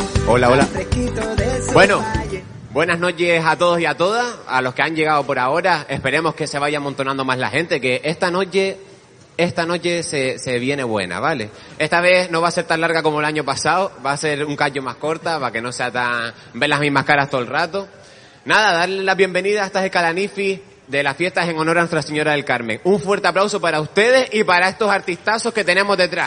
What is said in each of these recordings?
Hola, hola. Bueno, buenas noches a todos y a todas, a los que han llegado por ahora. Esperemos que se vaya amontonando más la gente, que esta noche se viene buena, ¿vale? Esta vez no va a ser tan larga como el año pasado, va a ser un cacho más corta, para que no sea tan... ver las mismas caras todo el rato. Nada, darle la bienvenida a estas escalanifi de las fiestas en honor a Nuestra Señora del Carmen. Un fuerte aplauso para ustedes y para estos artistazos que tenemos detrás.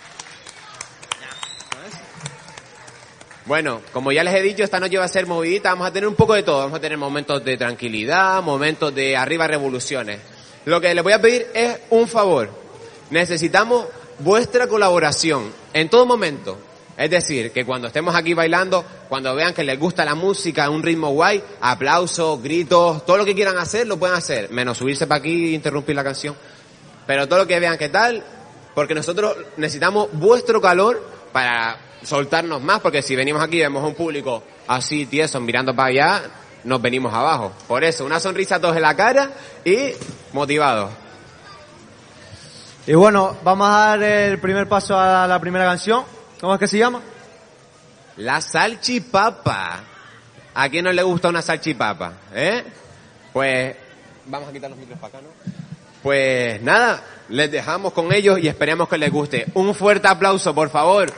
Bueno, como ya les he dicho, esta noche va a ser movidita, vamos a tener un poco de todo. Vamos a tener momentos de tranquilidad, momentos de arriba revoluciones. Lo que les voy a pedir es un favor. Necesitamos vuestra colaboración en todo momento. Es decir, que cuando estemos aquí bailando, cuando vean que les gusta la música, un ritmo guay, aplausos, gritos, todo lo que quieran hacer, lo pueden hacer. Menos subirse para aquí e interrumpir la canción. Pero todo lo que vean qué tal, porque nosotros necesitamos vuestro calor para soltarnos más, porque si venimos aquí y vemos a un público así tieso mirando para allá, nos venimos abajo. Por eso, una sonrisa a todos en la cara y motivados. Y bueno, vamos a dar el primer paso a la primera canción. ¿Cómo es que se llama? La salchipapa. ¿A quién no le gusta una salchipapa? Pues vamos a quitar los micros para acá, ¿no? Pues nada, les dejamos con ellos y esperemos que les guste. Un fuerte aplauso, por favor.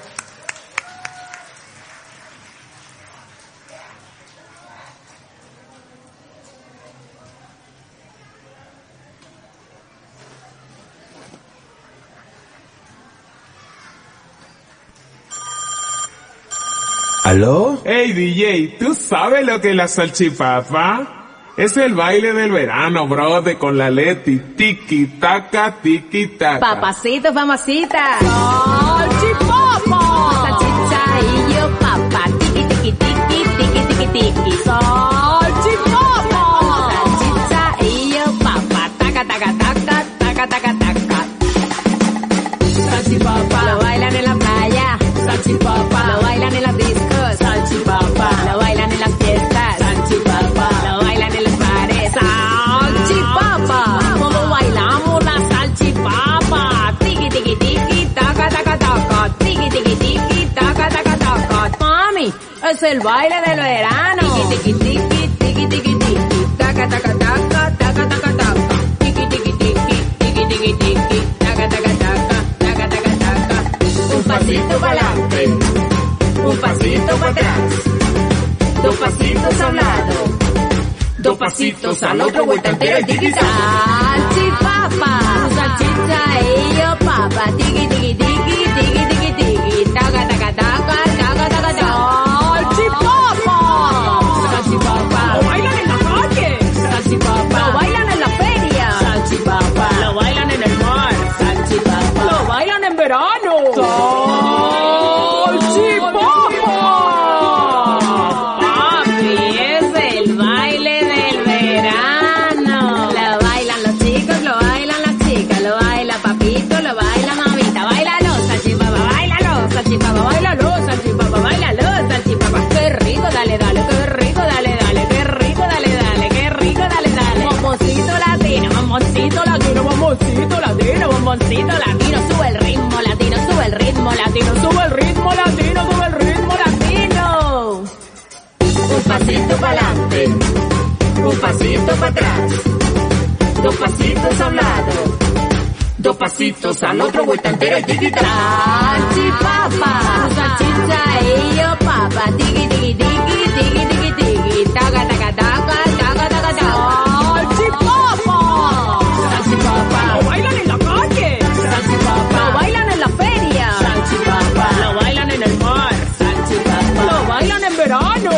¿Aló? Hey DJ, ¿tú sabes lo que es la salchipapa? Es el baile del verano, brother, con la Leti. Tiki taka, tiki taka. Papacito, mamacita. Salchipapa. Salchicha y yo papa. Tiki tiki tiki tiki tiki tiki. Salchipapa. Salchicha y yo papa. Taca taca taca taca taca taca. Salchipapa. Lo bailan en la playa. Salchipapa. Lo bailan en las discos. Salchipapa. Lo bailan en las fiestas. Salchipapa. Lo bailan en los bares. Salchipapa. Todos bailamos la salchipapa. Tiki tiki tiki taca taca taca. Tiki tiki tiki taca taca taca. Mami, es el baile del verano. Tiki tiki tiki tiki tiki tiki. Taca taca taca taca taca taca. Tiki tiki tiki tiki tiki tiki. Taca taca taca taca taca taca. Un pasito para adelante. Un pasito para atrás, dos pasitos a un lado, dos pasitos al otro, vuelta entera y tiki salchipapa, salchicha y yo papa, tiki tiki tiki tiki tiki tiki, taca taca taca taca taca taca, salchipapa, salchipapa, lo bailan en la calle, salchipapa, lo bailan en la feria, salchipapa, lo bailan en el mar, salchipapa, lo bailan en verano. Salchipapa, bailalo, salchipapa, bailalo, salchipapa. Qué rico, dale, dale, qué rico, dale, dale, qué rico, dale, dale, qué rico, dale, dale. Bomboncito latino, bomboncito latino, bomboncito latino, bomboncito latino. Sube el ritmo latino, sube el ritmo latino, sube el ritmo latino, sube el ritmo latino. Un pasito para adelante, un pasito para atrás, dos pasitos a un lado, dos pasitos al otro, vuelta entera y tiki taka. Salchipapa, salchicha y yo papa. Tiki tiki tiki tiki tiki tiki. Taca taca taca taca taca taca. Salchipapa, salchipapa. Lo bailan en la calle. Salchipapa. Lo bailan en la feria. Salchipapa. Lo bailan en el mar. Salchipapa. Lo bailan en verano.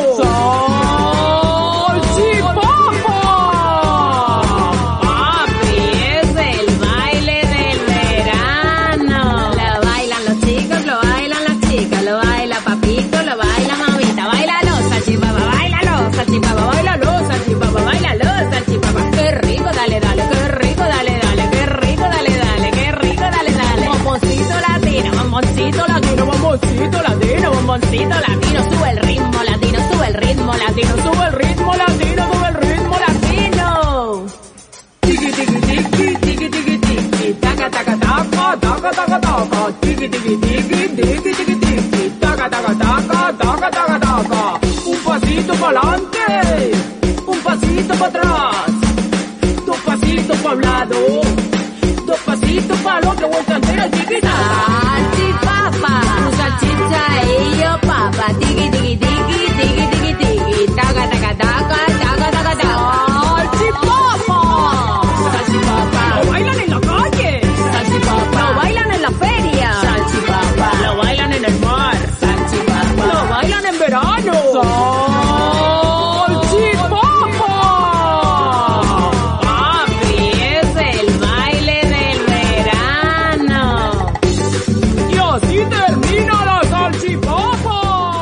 Salchipapa, bailalo, salchipapa, bailalo, salchipapa. Qué rico, dale, dale, qué rico, dale, dale, qué rico, dale, dale, qué rico, dale, dale. Bomboncito latino, bomboncito latino, bomboncito latino, bomboncito latino. Sube el ritmo latino, sube el ritmo latino, sube el ritmo latino, sube el ritmo latino. Tiki tiki tiki tiki tiki tiki. Taca taca taca taca taca taca. Tiki tiki tiki tiki tiki tiki. Taca taca taca taca. taca, taca, taca. Un pasito para adelante, un pasito para atrás, dos pasitos para un lado, dos pasitos para el otro, vuelta entera, chiquita. Salchipapa, tu salchicha y yo papa. Tiki, tiki, tiki, tiki, tiki, tiki. Taca, taca, taca, taca, taca, taca. Salchipapa. Salchipapa. Lo bailan en la calle. Salchipapa. Lo bailan en la feria. Salchipapa. Lo bailan en el mar. Salchipapa. Lo bailan en verano. Papi, es el baile del verano. Y así termina la salchipapa.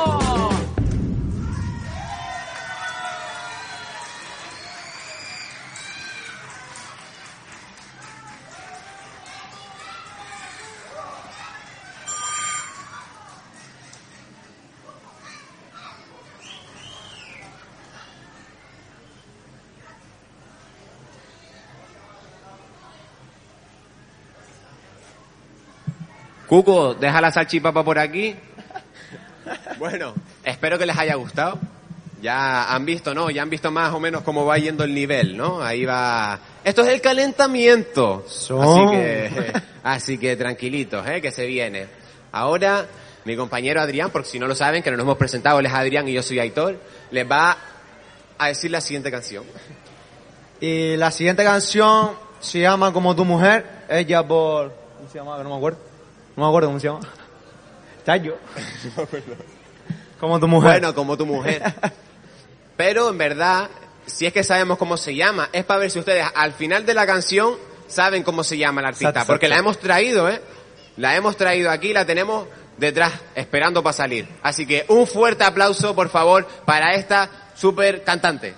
Cuco, deja la salchipapa por aquí. Bueno, espero que les haya gustado. Ya han visto, ¿no? Ya han visto más o menos cómo va yendo el nivel, ¿no? Ahí va. Esto es el calentamiento. Así que tranquilitos, que se viene. Ahora, mi compañero Adrián, porque si no lo saben, que no nos hemos presentado, él es Adrián y yo soy Aitor, les va a decir la siguiente canción. Y la siguiente canción se llama Como tu mujer. Ella por... ¿Cómo se llama? No me acuerdo. No me acuerdo cómo se llama. Chayo. Como tu mujer. Bueno, como tu mujer. Pero en verdad, si es que sabemos cómo se llama, es para ver si ustedes al final de la canción saben cómo se llama el artista. Exacto. Porque la hemos traído, La hemos traído aquí, la tenemos detrás, esperando para salir. Así que un fuerte aplauso, por favor, para esta super cantante.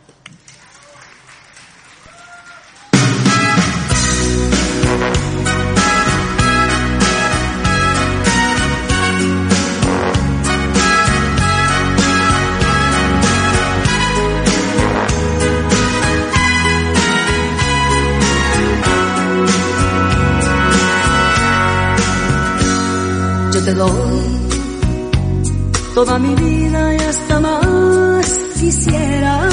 Yo te doy toda mi vida y hasta más quisiera.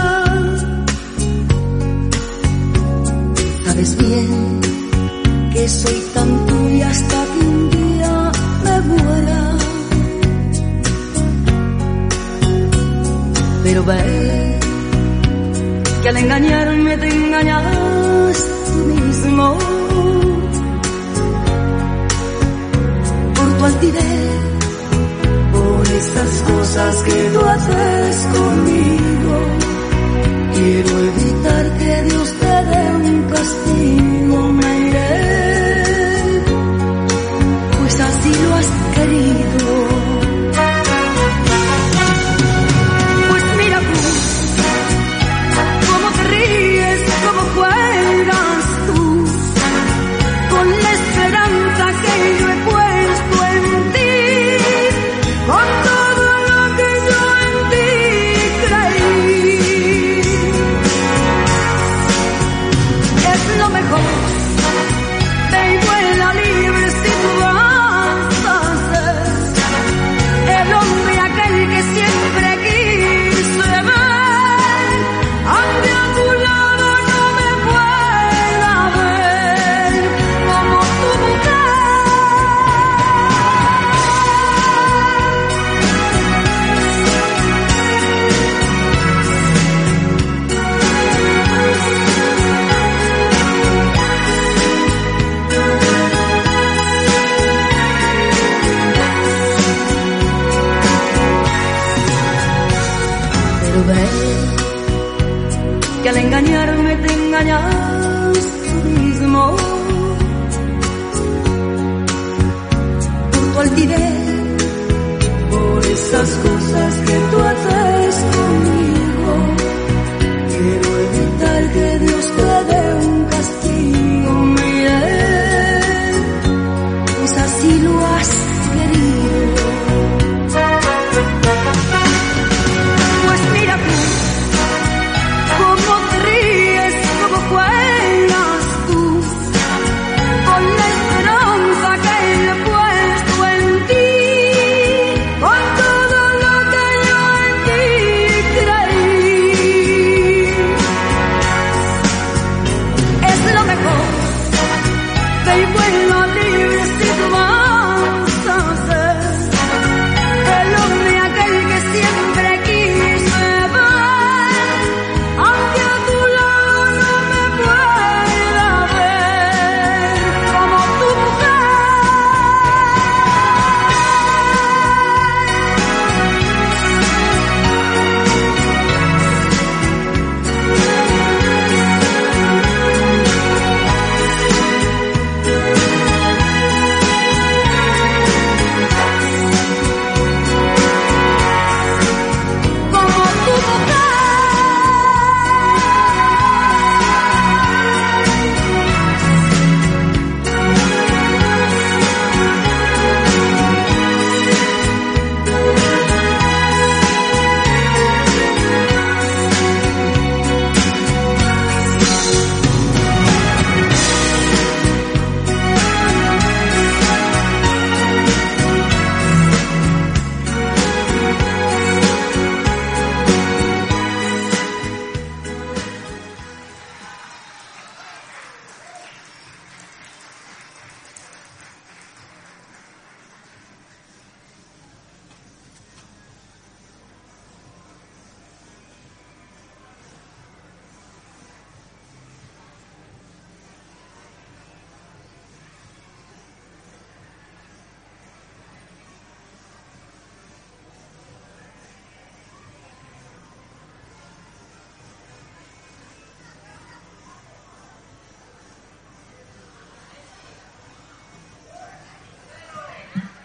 Sabes bien que soy tan tuya hasta que un día me muera. Pero ve que al engañarme te engañas tú mismo. Tu altivez, por esas cosas que tú haces conmigo. Quiero evitar que Dios te dé un castigo, me iré, pues así lo has querido. Pues mira tú, cómo te ríes, cómo juegas tú, con la esperanza que yo he puesto en ti, con todo lo que yo en ti creí. Es lo mejor, ve y vuela libre si tú vas a ser el hombre aquel que siempre quise ver, aunque a tu lado no me pueda ver como tu mujer. Pero ve que al engañarme te engañas tú mismo. Por tu altivez, por esas cosas que tú haces conmigo. Quiero evitar que Dios te dé un castigo, me iré, pues así lo has querido. Pues mira tú, cómo te ríes, cómo juegas tú, con la esperanza que he puesto en ti.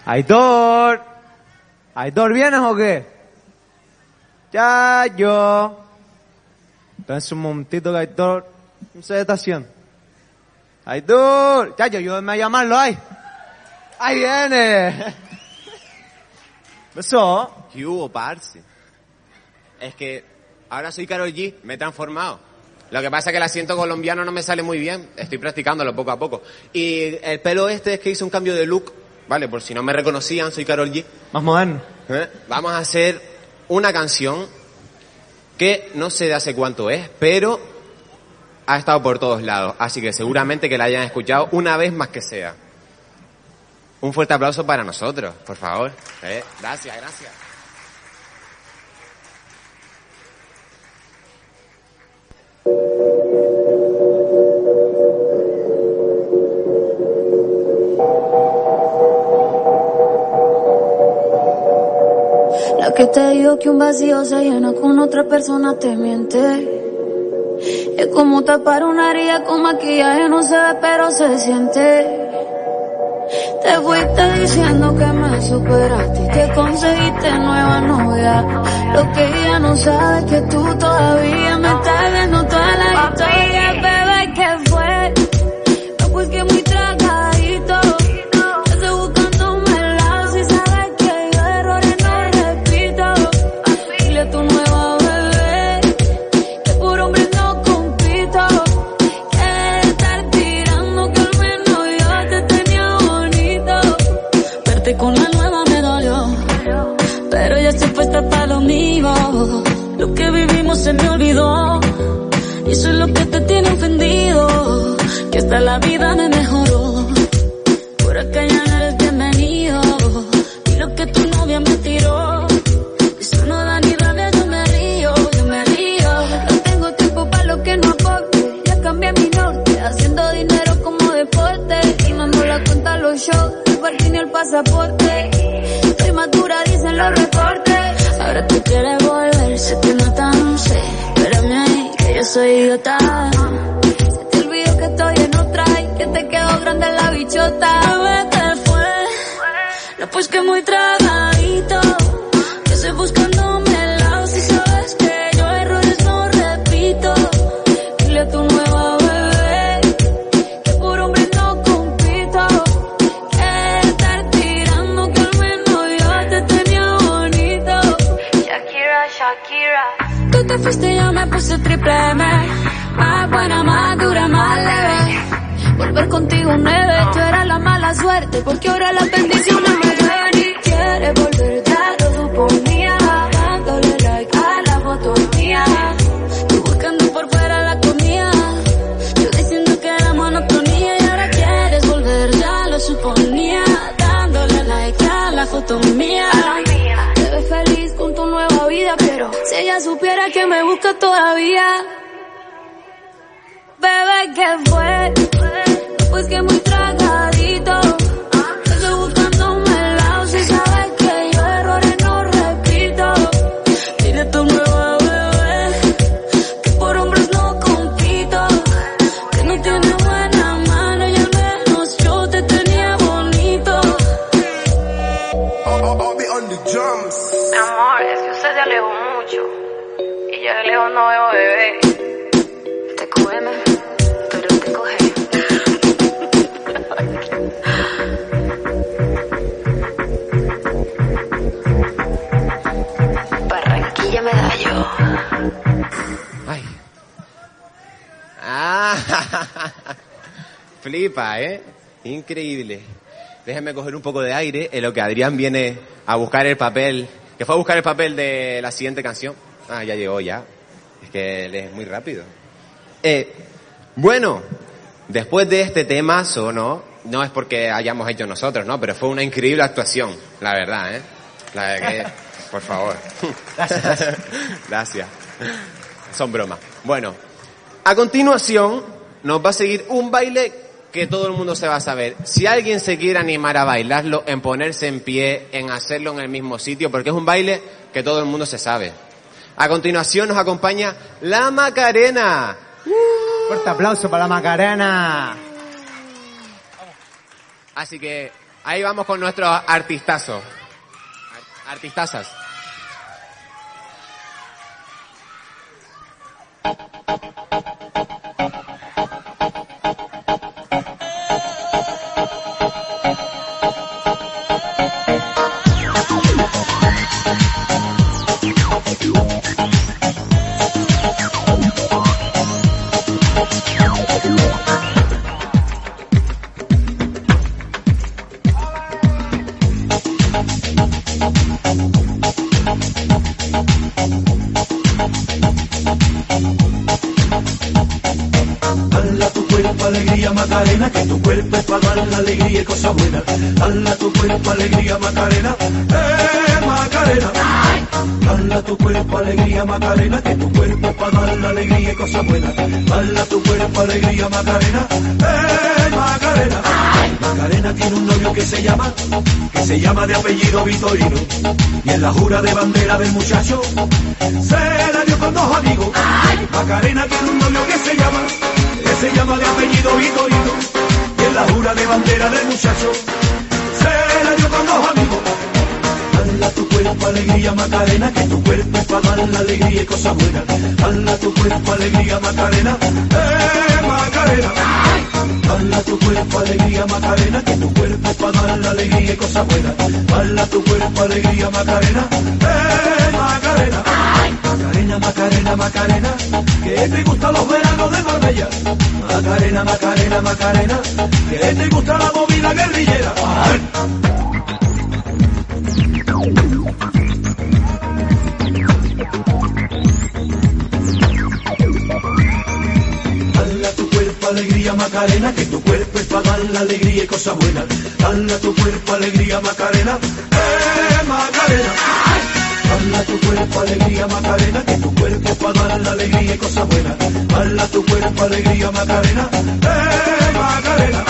Aitor. Aitor, ¿vienes o qué? Chayo. Entonces un momentito que Aitor no sé qué está haciendo. Aitor. Chayo, ayúdame a llamarlo ahí. Ahí viene. Eso. ¿Qué hubo, parce? Es que ahora soy Karol G, me he transformado. Lo que pasa es que el acento colombiano no me sale muy bien, estoy practicándolo poco a poco. Y el pelo este es que hice un cambio de look, vale, por si no me reconocían, soy Karol G. Más moderno. Vamos a hacer una canción que no sé de hace cuánto es, pero ha estado por todos lados, así que seguramente que la hayan escuchado una vez más que sea. Un fuerte aplauso para nosotros, por favor. Gracias, gracias. La que te dijo que un vacío se llena con otra persona te miente. Es como tapar una herida con maquillaje, no se ve pero se siente. Te fuiste diciendo que me superaste y que conseguiste nueva novia. Lo que ella no sabe es que tú todavía me estás viendo toda la historia. Bebé, ¿qué fue? No, pues que muy tragadito. Estoy buscándome el lado si sabes que yo errores no repito. Dile a tu nueva bebé que por hombre no compito. Que estar tirando que al menos yo te tenía bonito. Verte con la nueva me dolió, pero ya estoy puesta para lo mío. Lo que vivimos se me olvidó y eso es lo que te tiene ofendido. Que hasta la vida me mejoró. Por acá ya no eres bienvenido y lo que tu novia me tiró, eso no da ni rabia, yo me río, yo me río. No tengo tiempo para lo que no aporte. Ya cambié mi norte, haciendo dinero como deporte y mando la cuenta a los shows, el parking y el pasaporte. Estoy madura, dicen los reportes. Ahora tú quieres volver, se te nota, no sé. Espérame ahí, que yo soy idiota. Se te olvidó que estoy en otra y que te quedó grande la bichota. Bebé, ¿qué fue? No, pues que muy tragadito. Que estoy buscándome el lado si sabes que yo errores no repito. Dile a tu nueva bebé que por hombre no compito. Que estar tirando que al menos yo te tenía bonito. Shakira, Shakira. Tú te fuiste y yo me puse triple M. Más buena, más dura, más leve. Volver contigo nueve, tú eras la mala suerte, porque ahora las bendiciones me llueven y quieres volver, ya lo suponía. Dándole like a la foto mía, tú buscando por fuera la comida, yo diciendo que era monotonía. Y ahora quieres volver, ya lo suponía. Dándole like a la foto mía. Te ves feliz con tu nueva vida, pero si ella supiera que me busca todavía. Bebé, ¿qué fue? Pues que muy tragadito. Estoy buscándome el lado si sabes que yo errores no repito. Dile a tu nueva bebé que por hombres no compito. Que no tiene buena mano y al menos yo te tenía bonito. Mi amor, es que usted se alejó mucho y yo de lejos no veo bebé. Te come, pero te coge. Barranquilla Medallo. Ay. Flipa, Increíble. Déjenme coger un poco de aire en lo que Adrián viene a buscar el papel, que fue a buscar el papel de la siguiente canción. Ya llegó ya. Es que él es muy rápido. Bueno, después de este temazo, no es porque hayamos hecho nosotros, ¿no? Pero fue una increíble actuación, la verdad, La de que, por favor. Gracias. Gracias. Son bromas. Bueno, a continuación nos va a seguir un baile que todo el mundo se va a saber. Si alguien se quiere animar a bailarlo, en ponerse en pie, en hacerlo en el mismo sitio, porque es un baile que todo el mundo se sabe. A continuación nos acompaña la Macarena. Fuerte aplauso para la Macarena. Así que Ahí vamos con nuestros artistazos. Artistazas. Dala tu cuerpo alegría Macarena, que tu cuerpo es para dar la alegría y cosas buenas. Dala tu cuerpo alegría Macarena, Macarena. Dala tu cuerpo alegría Macarena, que tu cuerpo es para dar la alegría y cosas buenas. Dala tu cuerpo alegría Macarena, Macarena. Macarena tiene un novio que se llama de apellido Vitorino, y en la jura de bandera del muchacho se la dio con dos amigos. Macarena tiene un novio que se llama de apellido Vitorino, y en la jura de bandera del muchacho se la dio con dos amigos. Dala tu cuerpo alegría Macarena, que tu cuerpo es para dar la alegría y cosas buenas. Dala tu cuerpo alegría Macarena, Macarena. Dala tu cuerpo alegría Macarena, que tu cuerpo es para dar la alegría y cosas buenas. Dala tu cuerpo alegría Macarena, Macarena. Macarena, Macarena, Macarena, que te gustan los veranos de Marbella. Macarena, Macarena, Macarena, que te gusta la movida guerrillera. Dala tu cuerpo alegría Macarena, que tu cuerpo es para dar la alegría y cosas buenas. Dala tu cuerpo alegría Macarena, Macarena. Dala tu cuerpo alegría Macarena, que tu cuerpo es para dar la alegría y cosas buenas. Dala tu cuerpo alegría Macarena, Macarena.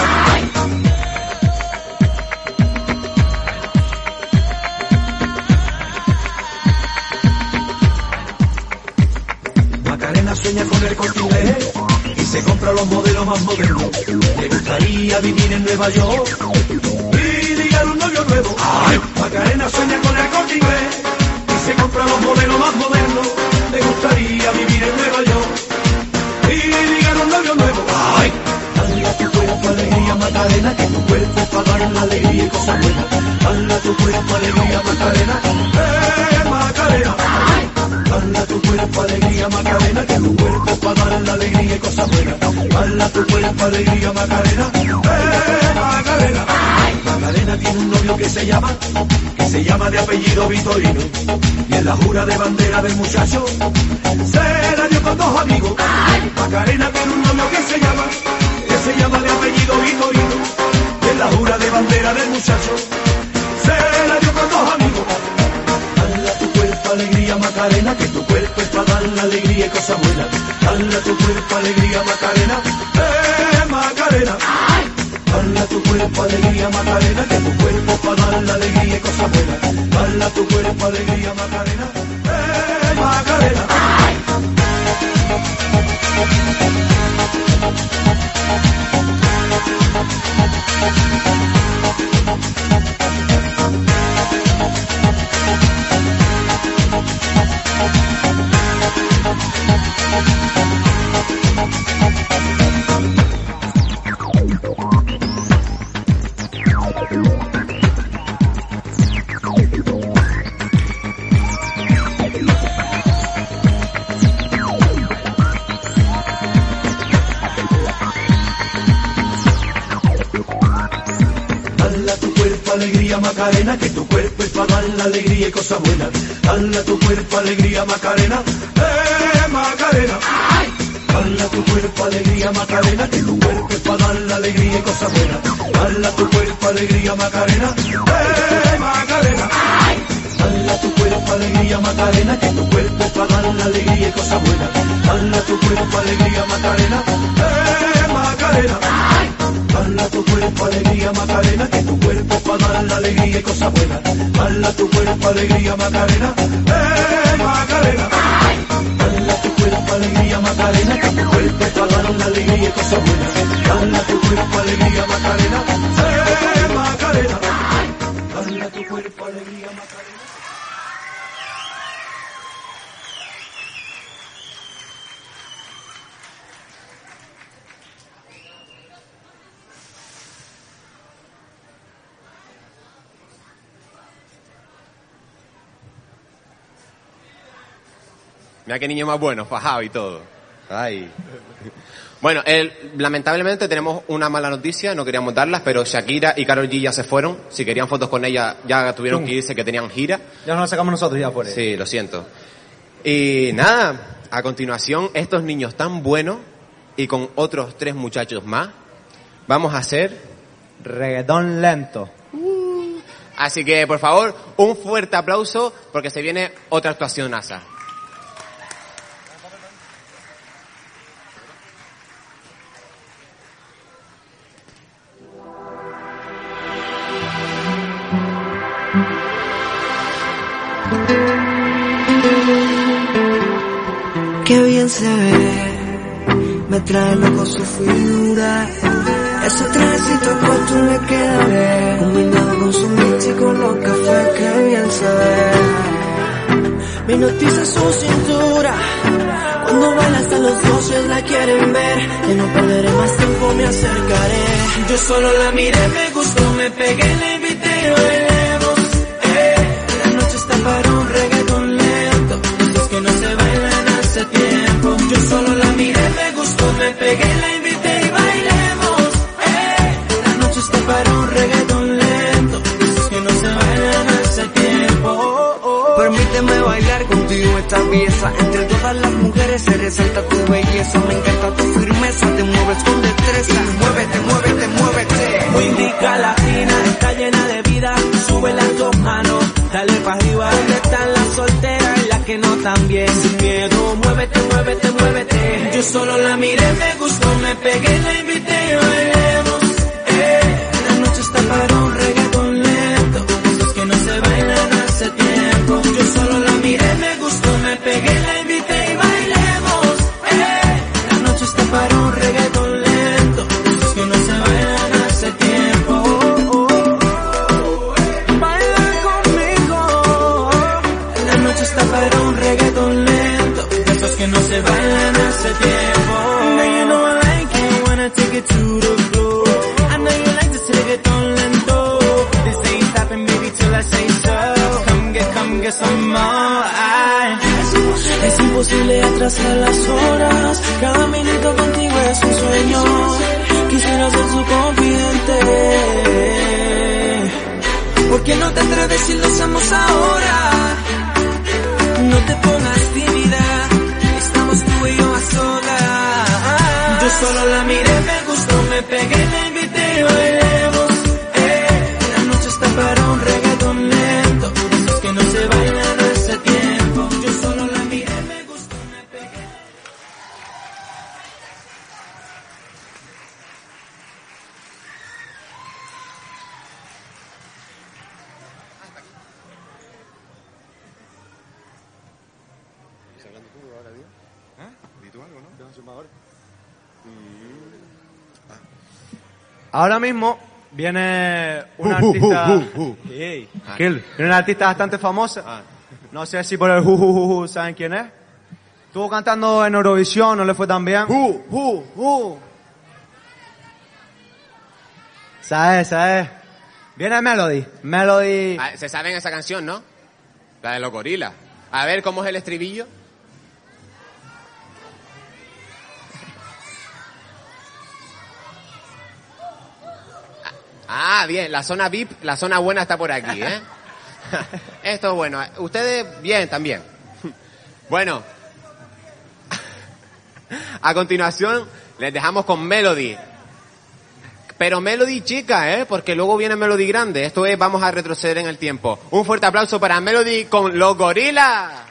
Macarena sueña con el Corte Inglés y se compra los modelos más modernos. Le gustaría vivir en Nueva York y ligar un novio nuevo. Macarena sueña con el Corte Inglés y se compra los modelos más modernos. Le gustaría vivir en Nueva York y ligar un novio nuevo. Dala tu cuerpo alegría Macarena, que tu cuerpo es para dar la alegría y cosas buenas. Dala tu cuerpo alegría Macarena, Macarena. Dala tu cuerpo alegría Macarena, que tu cuerpo es para dar la alegría y cosas buenas. Dala tu cuerpo alegría Macarena, Macarena. Macarena tiene un novio que se llama de apellido Vitorino, y en la jura de bandera del muchacho se la dio con dos amigos. Macarena tiene un novio que se llama de apellido Vitorino, y en la jura de bandera del muchacho se la dio con dos amigos. Dala tu cuerpo alegría Macarena, que tu cuerpo es para dar la alegría y cosas buenas. Dala tu cuerpo alegría Macarena, Macarena. Dala tu cuerpo alegría Macarena, que tu cuerpo es para dar la alegría y cosas buenas. Dala tu cuerpo alegría Macarena, Macarena. Dala tu cuerpo alegría Macarena, que tu cuerpo es para dar la alegría y cosas buenas. Dala tu cuerpo alegría Macarena, Macarena. Dala tu cuerpo alegría Macarena, que tu cuerpo es para dar la alegría y cosas buenas. Dala tu cuerpo alegría Macarena, Macarena. Dala tu cuerpo alegría Macarena, que tu cuerpo es para dar la alegría y cosas buenas. Dala tu cuerpo alegría Macarena, Macarena. Dala tu cuerpo alegría Macarena, que tu cuerpo es para dar la alegría y cosas buenas. Dala tu cuerpo alegría Macarena, Macarena. Dala tu cuerpo alegría Macarena, que tu cuerpo es para dar la alegría y cosas buenas. Dala tu cuerpo alegría Macarena, Macarena. Mira qué niño más bueno, fajado y todo. Ay. Bueno, lamentablemente tenemos una mala noticia, no queríamos darlas, pero Shakira y Karol G ya se fueron. Si querían fotos con ella, ya tuvieron que irse, que tenían gira. Ya nos la sacamos nosotros ya por ahí. Sí, lo siento. Y nada, a continuación, estos niños tan buenos y con otros 3 muchachos más, vamos a hacer reggaetón lento. Así que, por favor, un fuerte aplauso porque se viene otra actuación NASA. Qué bien se ve, me trae loco su figura. Ese trajecito corto le queda bien, combinado con su mix y con los cafés, qué bien se ve. Me hipnotiza su cintura, cuando baila hasta los dioses la quieren ver. Que no perderé más tiempo, me acercaré. Yo solo la miré, me gustó, me pegué, la invité y bailemos. La noche está para un reggaetón lento, esos que no se bailan hace tiempo. Yo solo la miré, me gustó, me pegué, la invité y bailemos. La noche está para un reggaetón lento, esos que no se bailan hace tiempo. Permíteme bailar contigo esta pieza. Entre todas las mujeres se resalta tu belleza. Me encanta tu firmeza, te mueves con destreza. Muévete, muévete, muévete. Muy rica latina, está llena de vida. Sube las 2 manos, dale pa' arriba. ¿Dónde están las solteras y las que no tan bien? Sin miedo, muévete, muévete, muévete. Yo solo la miré, me gustó, me pegué, la invité y bailemos. La noche está para un reggaetón lento, esos que no se bailan hace tiempo. Yo solo la miré, me gustó, me pegué, la invité y bailemos. La noche está para un reggaetón lento, esos que no se bailan hace tiempo. Baila conmigo. La noche está para un reggaetón lento, esos que no se bailan hace tiempo. Now you know I like it, wanna take it to the floor. I know you like this reggaetón lento. This ain't stopping, baby, till I say so. Come get some more. Es imposible atrasar las horas. Cada minuto contigo es un sueño. Quisiera ser su confidente. ¿Por qué no te atreves si lo hacemos ahora? No te pongas tímida, estamos tú y yo a solas. Yo solo la miré, me gustó, me pegué, la invité y bailemos. La noche está para un reggaetón lento, esos que no se bailan hace tiempo. Yo solo la miré, me gustó, me pegué. Ahora mismo viene una artista... Viene una artista bastante famosa. No sé si por el saben quién es. Estuvo cantando en Eurovisión, no le fue tan bien. ¿Sabes? Viene Melody. Se saben esa canción, ¿no? La de los gorilas. A ver, ¿cómo es el estribillo? Ah, bien, la zona VIP, la zona buena está por aquí, ¿eh? Esto es bueno. Ustedes, bien, también. Bueno, a continuación les dejamos con Melody. Pero Melody chica, ¿eh? Porque luego viene Melody grande. Esto es, vamos a retroceder en el tiempo. Un fuerte aplauso para Melody con los gorilas.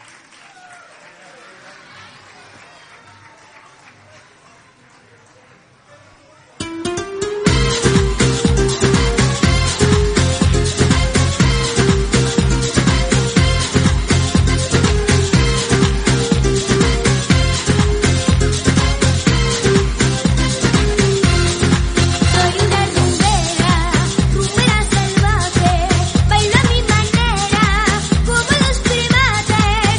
Baila a mi manera, como los primates.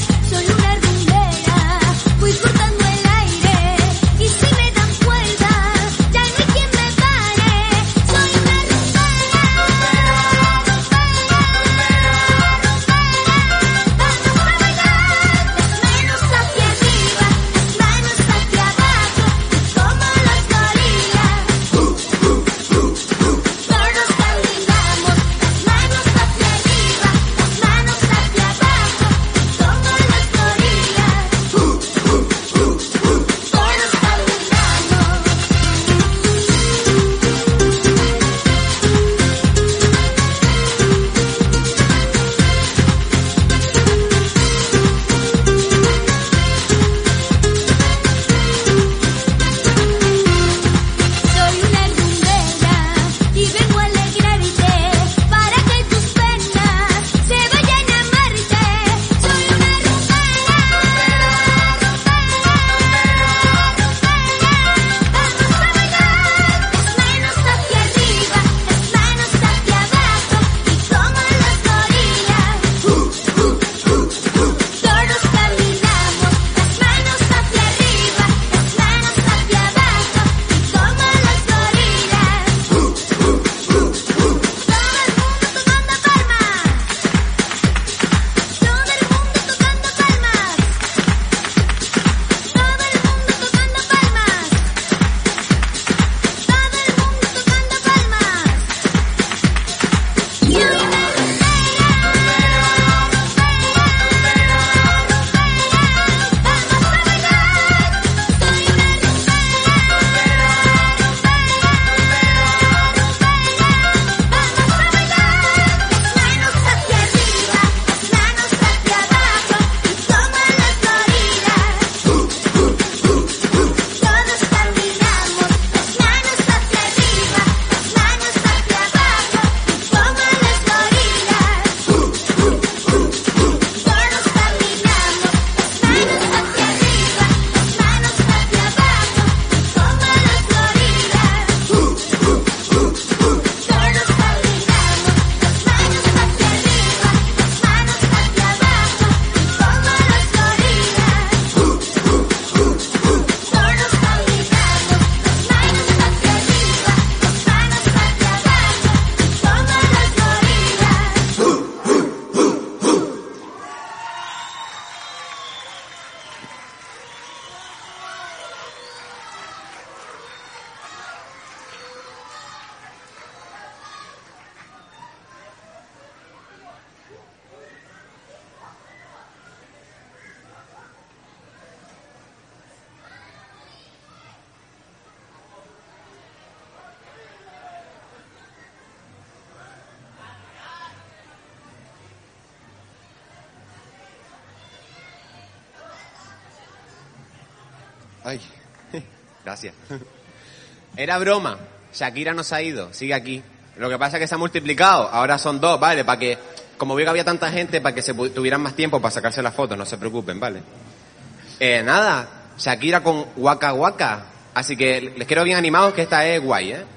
Ay, gracias. Era broma. Shakira no se ha ido, sigue aquí. Lo que pasa es que se ha multiplicado. Ahora son 2, ¿vale? Para que, como veo que había tanta gente, para que se tuvieran más tiempo para sacarse las fotos, no se preocupen, ¿vale? Nada, Shakira con Waka Waka. Así que les quiero bien animados que esta es guay, ¿eh?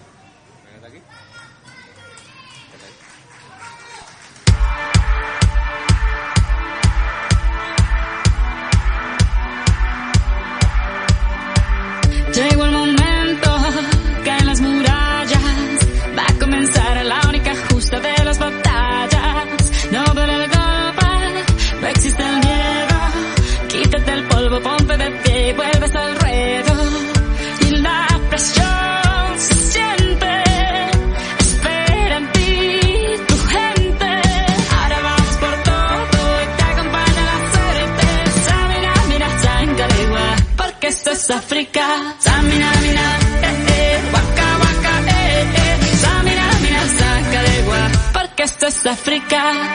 Llegó el momento, caen las murallas, va a comenzar la única justa de las batallas. No duele el golpe, no existe el miedo, quítate el polvo, ponte de pie y vuelves al ruedo. Y la presión se siente, espera en ti tu gente. Ahora vamos por todo y te acompaña la suerte. Samina, mira, Sangalegua, porque esto es África. Samina, mira, waka, waka, Samina, mira, Sangalegua, porque esto es África.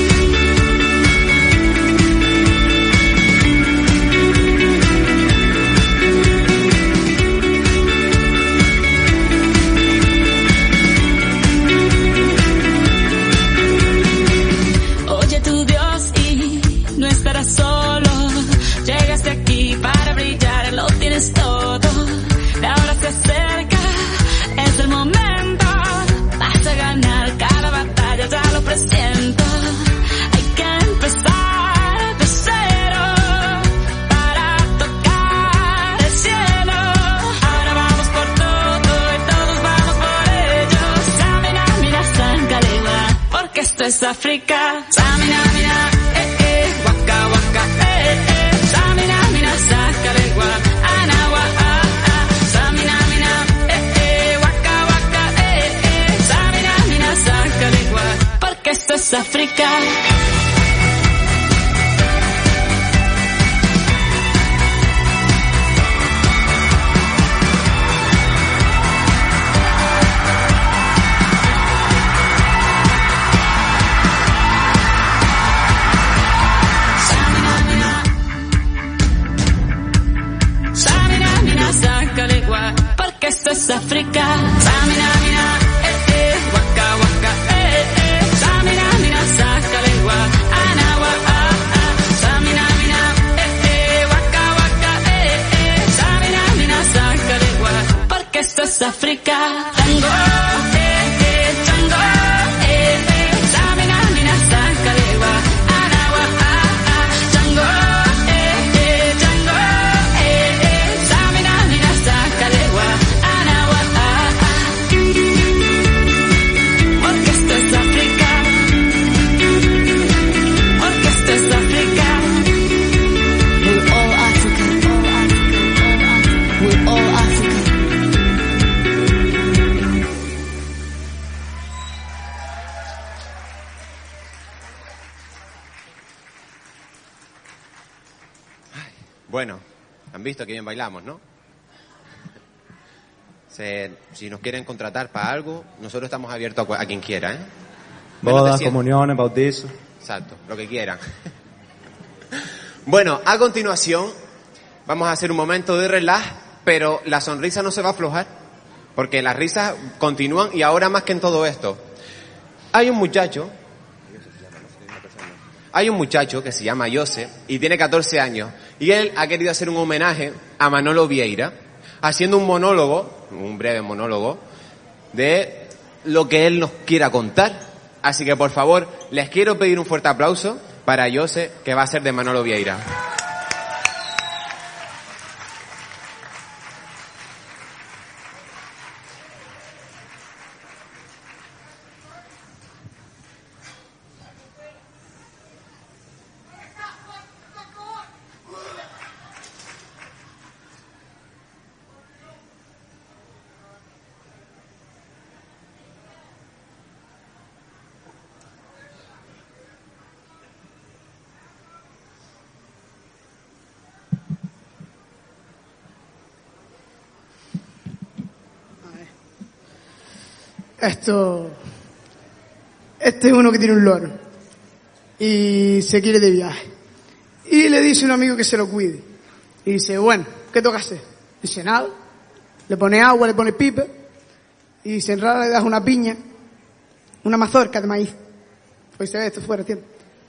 Oye tu Dios y no estarás solo. Llegaste aquí para brillar, lo tienes todo. La hora se acerca, es el momento. Vas a ganar cada batalla, ya lo presiento. Hay que empezar de cero para tocar el cielo. Ahora vamos por todo y todos vamos por ello. Samina, mira, Sangalegua, porque esto es África. Samina, mira, waka, waka, Samina, mira, Sangalegua, anawa, Samina, mira, waka, waka, Samina, mira, Sangalegua, porque esto es África. Sangalegua, porque esto es África. Samina, mira, waka, waka, Samina, mira, Sangalegua, anawa, Samina, mira, waka, waka, Samina, mira, Sangalegua, porque esto es África. Tango, tango, Samina, mira, Sangalegua, anawa, tango, tango, Samina, mira, Sangalegua, anawa, porque esto es África, porque esto es África. We're all Africa, we're all Africa. Bueno, han visto que bien bailamos, ¿no? Si nos quieren contratar para algo, nosotros estamos abiertos a quien quiera, ¿eh? Bodas, comuniones, bautizos. Exacto, lo que quieran. Bueno, a continuación vamos a hacer un momento de relax, pero la sonrisa no se va a aflojar, porque las risas continúan y ahora más que en todo esto. Hay un muchacho que se llama Jose y tiene 14 años y él ha querido hacer un homenaje a Manolo Vieira haciendo un monólogo, un breve monólogo de lo que él nos quiera contar. Así que por favor les quiero pedir un fuerte aplauso para Jose, que va a ser de Manolo Vieira. Este es uno que tiene un loro y se quiere de viaje y le dice a un amigo que se lo cuide y dice, bueno, ¿qué tengo que hacer? Dice, nada. Le pone agua, le pone pipe. Y si en realidad le das una piña, una mazorca de maíz. Pues se ve esto fuera, ¿entiendes?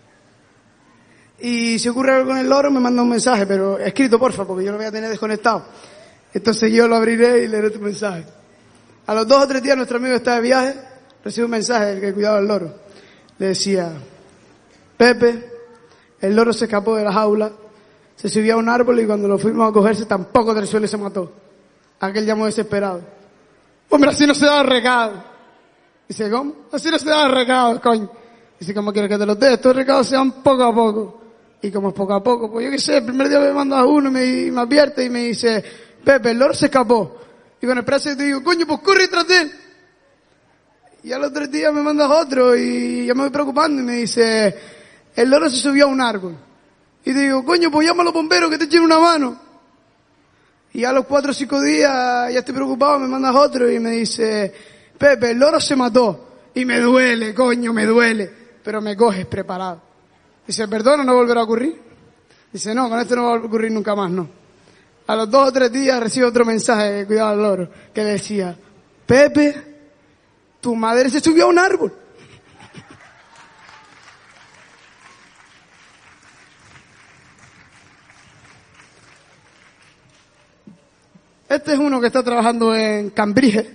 Y si ocurre algo con el loro, me manda un mensaje, pero escrito, porfa, porque yo lo voy a tener desconectado. Entonces yo lo abriré y leeré tu mensaje. A los 2 o 3 días nuestro amigo está de viaje, recibe un mensaje del que cuidaba el loro. Le decía, Pepe, el loro se escapó de la jaula, se subió a un árbol y cuando lo fuimos a cogerse tampoco del suelo y se mató. Aquel llamó desesperado. Hombre, así no se da el recado. Dice, ¿cómo? Así no se da el recado, coño. Dice, ¿cómo quieres que te los dé? Estos recados se dan poco a poco. Y como es poco a poco, pues yo qué sé, el primer día me manda uno y me advierte y me dice, Pepe, el loro se escapó. Y con el brazo te digo, coño, pues corre tras de él. Y a los 3 días me mandas otro y ya me voy preocupando y me dice, el loro se subió a un árbol. Y te digo, coño, pues llama a los bomberos que te echen una mano. Y a los 4 o 5 días ya estoy preocupado, me mandas otro y me dice, Pepe, el loro se mató. Y me duele, coño, me duele. Pero me coges preparado. Dice, perdona, no volverá a ocurrir. Dice, no, con esto no va a ocurrir nunca más, no. A los 2 o 3 días recibo otro mensaje de cuidado al loro, que decía, Pepe, tu madre se subió a un árbol. Este es uno que está trabajando en Cambridge.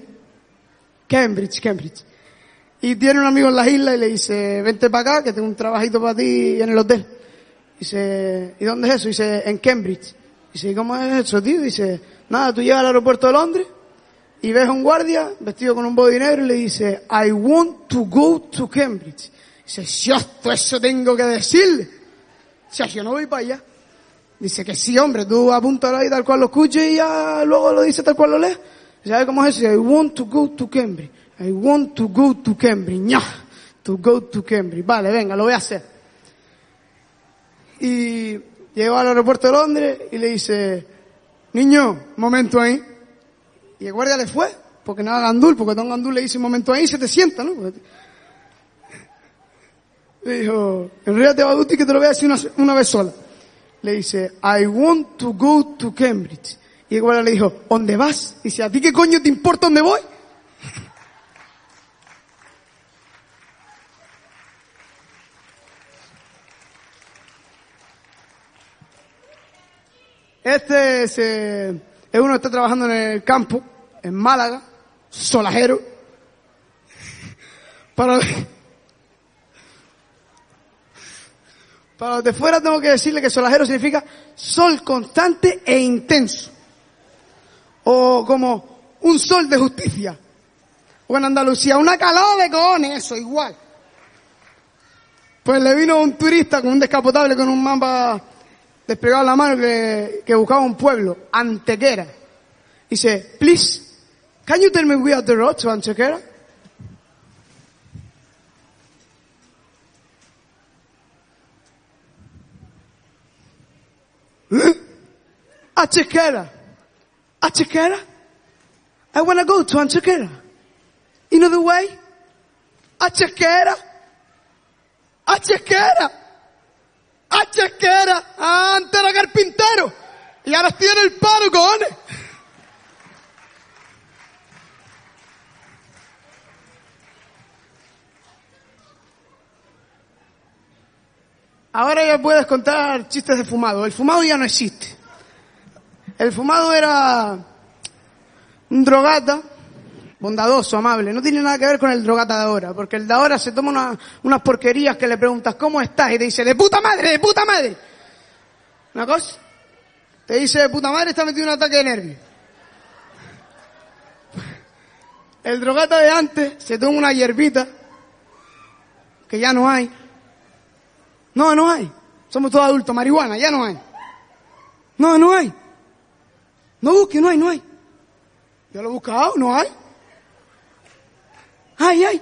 Y tiene un amigo en las islas y le dice, vente para acá que tengo un trabajito para ti en el hotel. Dice, ¿y dónde es eso? Dice, en Cambridge. Dice, ¿y cómo es eso, tío? Dice, nada, tú llegas al aeropuerto de Londres y ves a un guardia vestido con un body negro y le dice, I want to go to Cambridge. Dice, ¡cierto, eso tengo que decirle! O sea, yo no voy para allá. Dice que sí, hombre, tú apúntalo ahí tal cual lo escuches y ya luego lo dices tal cual lo lees. ¿Sabes cómo es eso? Dice, I want to go to Cambridge. I want to go to Cambridge. ¡Ña! To go to Cambridge. Vale, venga, lo voy a hacer. Y llegó al aeropuerto de Londres y le dice, niño, momento ahí. Y el guardia le fue, porque no era Gandul, porque Don Gandul le dice, momento ahí, se te sienta, ¿no? Le dijo, en realidad te va a gustar que te lo voy a decir una vez sola. Le dice, I want to go to Cambridge. Y el guardia le dijo, ¿dónde vas? Dice, ¿a ti qué coño te importa dónde voy? Este es uno que está trabajando en el campo, en Málaga, solajero. Para los de fuera tengo que decirle que solajero significa sol constante e intenso. O como un sol de justicia. O en Andalucía, una calor de cojones, eso, igual. Pues le vino un turista con un descapotable con un mapa desplegado en la mano que buscaba un pueblo, Antequera. Dice, please, can you tell me we are the road to Antequera? Antequera. Antequera? I want to go to Antequera. You know the way? Antequera. Antequera. Antequera. Antes era carpintero. Y ahora estoy en el paro, cojones. Ahora ya puedes contar chistes de fumado. El fumado ya no existe. El fumado era un drogata, bondadoso, amable. No tiene nada que ver con el drogata de ahora, porque el de ahora se toma unas porquerías que le preguntas, ¿cómo estás? Y te dice, ¡de puta madre, de puta madre! ¿Una cosa? Te dice, de puta madre, está metido en un ataque de nervios. El drogata de antes se toma una hierbita, que ya no hay. No, no hay. Somos todos adultos, marihuana, ya no hay. No, no hay. No busque, no hay, no hay. Yo lo he buscado, no hay. Ay.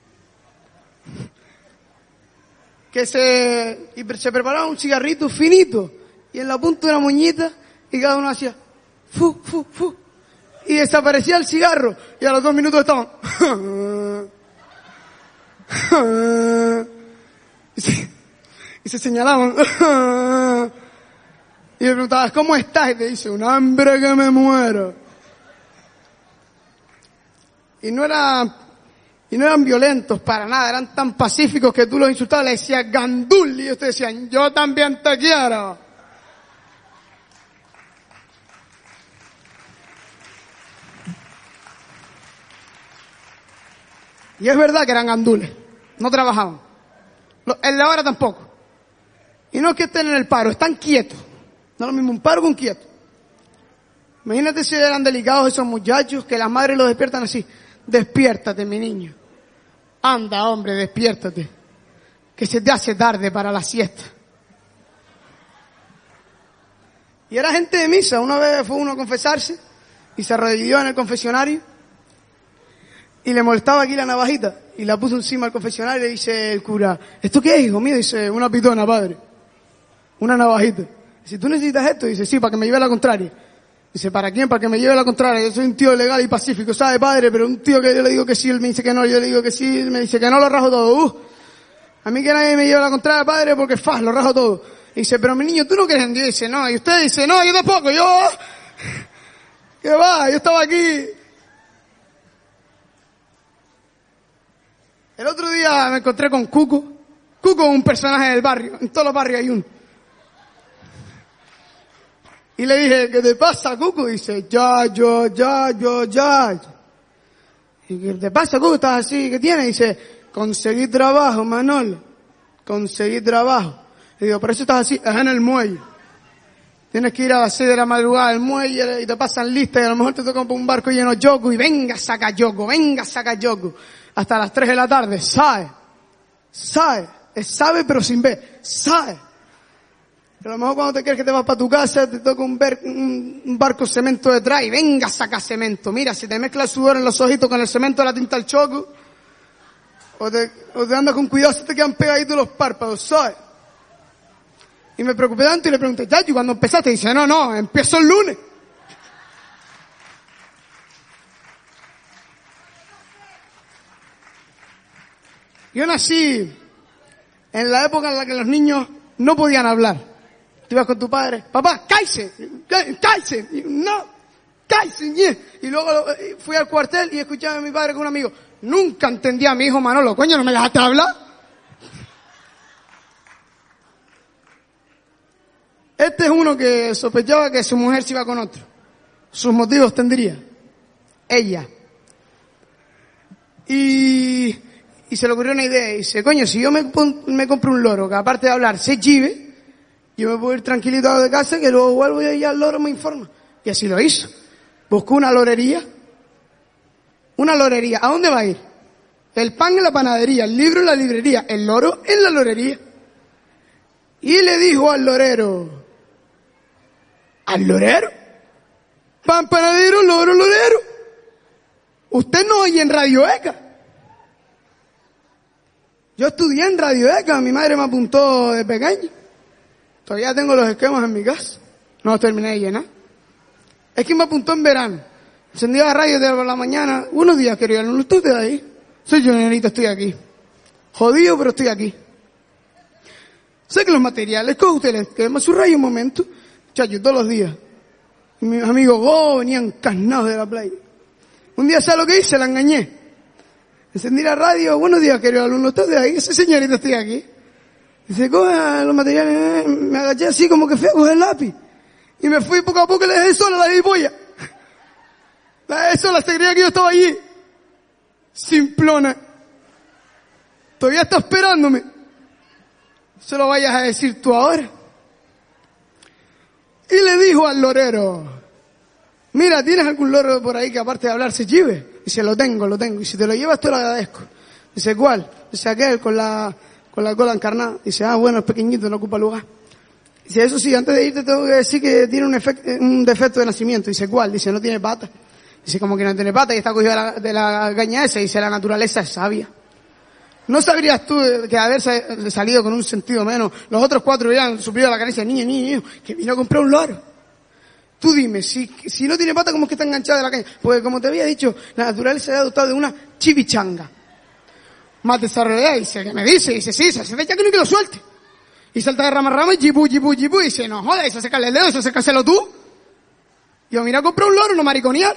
Que se preparaba un cigarrito finito y en la punta de una moñita y cada uno hacía fu, fu, fu. Y desaparecía el cigarro y a los 2 minutos estaban y se señalaban. Y le preguntabas, ¿cómo estás? Y te dice, un hambre que me muero. Y no eran violentos para nada, eran tan pacíficos que tú los insultabas, le decías gandul, y ellos te decían, yo también te quiero. Y es verdad que eran gandules, no trabajaban. El de ahora tampoco. Y no es que estén en el paro, están quietos. No es lo mismo un paro que un quieto. Imagínate si eran delicados esos muchachos que las madres los despiertan así. Despiértate, mi niño. Anda, hombre, despiértate. Que se te hace tarde para la siesta. Y era gente de misa. Una vez fue uno a confesarse y se arrodilló en el confesionario y le molestaba aquí la navajita y la puso encima del confesionario y le dice el cura, ¿esto qué es, hijo mío? Dice, una pitona, padre. Una navajita. Dice, ¿tú necesitas esto? Dice, sí, para que me lleve la contraria. Dice, ¿para quién? Para que me lleve la contraria. Yo soy un tío legal y pacífico, ¿sabe, padre? Pero un tío que yo le digo que sí, él me dice que no, yo le digo que sí, él me dice que no, lo rajo todo. A mí que nadie me lleve la contraria, padre, porque lo rajo todo. Y dice, pero mi niño, ¿tú no crees en Dios? Dice, no. Y usted dice, no, yo tampoco, ¿qué va? Yo estaba aquí. El otro día me encontré con Cuco. Cuco es un personaje del barrio. En todos los barrios hay uno. Y le dije, ¿qué te pasa, Cuco? Dice, ya. ¿Y qué te pasa, Cuco? ¿Estás así? ¿Qué tienes? Dice, conseguí trabajo, Manolo. Conseguí trabajo. Le digo, ¿por eso estás así? Es en el muelle. Tienes que ir a las 6 de la madrugada al muelle y te pasan listas y a lo mejor te toca un barco lleno de yogo y venga, saca yogo. Hasta las 3 de la tarde, sabe, pero sin ver, sabe. A lo mejor cuando te crees que te vas para tu casa, te toca un barco cemento detrás y venga, saca cemento. Mira, si te mezcla el sudor en los ojitos con el cemento de la tinta al choco, o te andas con cuidado si te quedan pegaditos los párpados, ¿sabes? Y me preocupé tanto y le pregunté, Chachi, ¿cuándo empezaste? Y dice, no, empiezo el lunes. Yo nací en la época en la que los niños no podían hablar. Tú ibas con tu padre, papá, cállese, no, cállese. Y luego fui al cuartel y escuchaba a mi padre con un amigo. Nunca entendía a mi hijo Manolo, coño, ¿no me dejaste hablar? Este es uno que sospechaba que su mujer se iba con otro. Sus motivos tendría. Ella. Y se le ocurrió una idea y dice, coño, si yo me compro un loro que aparte de hablar se chive, yo me puedo ir tranquilito de casa que luego vuelvo y al loro me informa. Y así lo hizo. Buscó una lorería. ¿A dónde va a ir? El pan en la panadería, el libro en la librería, el loro en la lorería. Y le dijo al lorero, pan panadero, loro, lorero. Usted no oye en Radio ECA. Yo estudié en Radio ECA, mi madre me apuntó de pequeño. Todavía tengo los esquemas en mi casa. No los terminé de llenar. Es que me apuntó en verano. Encendía la radio de la mañana. Unos días quería, no estoy de ahí. Soy yo, nenito, estoy aquí. Jodido, pero estoy aquí. Sé que los materiales, coge ustedes, que me subrayo un momento. Chacho, todos los días. Y mis amigos, venían carnados de la playa. Un día, ¿sabes lo que hice? La engañé. Encendí la radio, buenos días, querido alumno, ¿estás de ahí? Sí, señorita, estoy aquí. Dice, coge los materiales, me agaché así como que fui a coger el lápiz. Y me fui poco a poco y le dejé sola la gilipollas. La dejé sola, se creía que yo estaba allí. Simplona. Todavía está esperándome. Se lo vayas a decir tú ahora. Y le dijo al lorero, mira, ¿tienes algún loro por ahí que aparte de hablar se chive? Dice, lo tengo. Y si te lo llevas te lo agradezco. Dice, ¿cuál? Dice, aquel con la cola encarnada. Dice, bueno, es pequeñito, no ocupa lugar. Dice, eso sí, antes de irte tengo que decir que tiene un defecto de nacimiento. Dice, ¿cuál? Dice, no tiene pata. Dice, como que no tiene pata y está cogido de la caña esa. Dice, la naturaleza es sabia. ¿No sabrías tú que haber salido con un sentido menos? Los otros 4 hubieran suplido la carencia, niño, que vino a comprar un loro. Tú dime, si no tiene pata, ¿cómo es que está enganchado de la caña? Porque como te había dicho, la naturaleza se ha dotado de una chivichanga. Más desarrollada, dice, ¿qué me dice? Dice, sí, se hace fecha que no que lo suelte. Y salta de rama a rama y jibu, y dice, no jodas, eso secarle el dedo, eso secárselo tú. Yo, mira, compré un loro, no mariconear.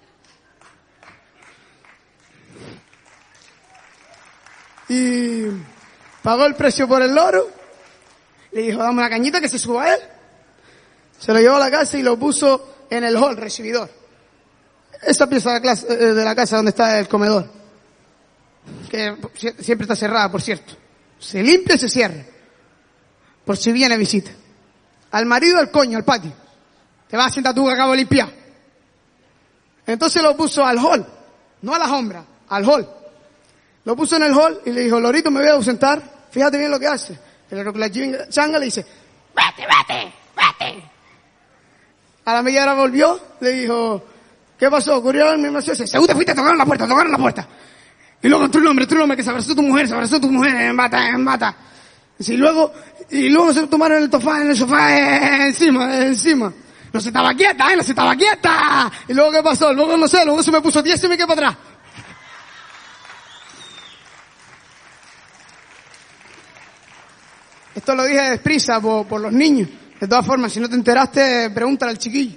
Y pagó el precio por el loro. Le dijo, dame una cañita que se suba a él. Se lo llevó a la casa y lo puso en el hall, recibidor. Esa pieza de la casa donde está el comedor. Que siempre está cerrada, por cierto. Se limpia y se cierra. Por si viene visita. Al marido, al coño, al patio. Te vas a sentar tú que acabo de limpiar. Entonces lo puso al hall. No a la sombra, al hall. Lo puso en el hall y le dijo, lorito, me voy a ausentar. Fíjate bien lo que hace. El changa le dice, vete. A la media hora volvió, le dijo, ¿qué pasó? ¿Ocurrió algo? Según te fuiste, tocaron la puerta. Y luego otro nombre, que se abrazó tu mujer, en bata. Y luego se tomaron en el sofá, encima. No se estaba quieta. Y luego, ¿qué pasó? Luego, no sé, luego se me puso 10 y me quedé para atrás. Esto lo dije de desprisa por los niños. De todas formas, si no te enteraste, pregúntale al chiquillo.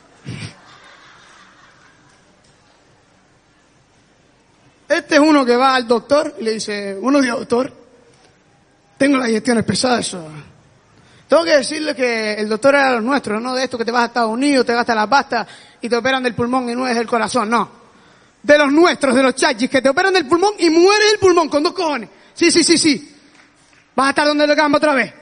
Este es uno que va al doctor y le dice, buenos días, doctor, tengo las digestiones pesadas, eso. Tengo que decirle que el doctor era de los nuestros, no de esto que te vas a Estados Unidos, te gastas la pasta y te operan del pulmón y no es del corazón, no. De los nuestros, de los chachis, que te operan del pulmón y mueres el pulmón con 2 cojones. Sí. Vas a estar donde le cambio otra vez.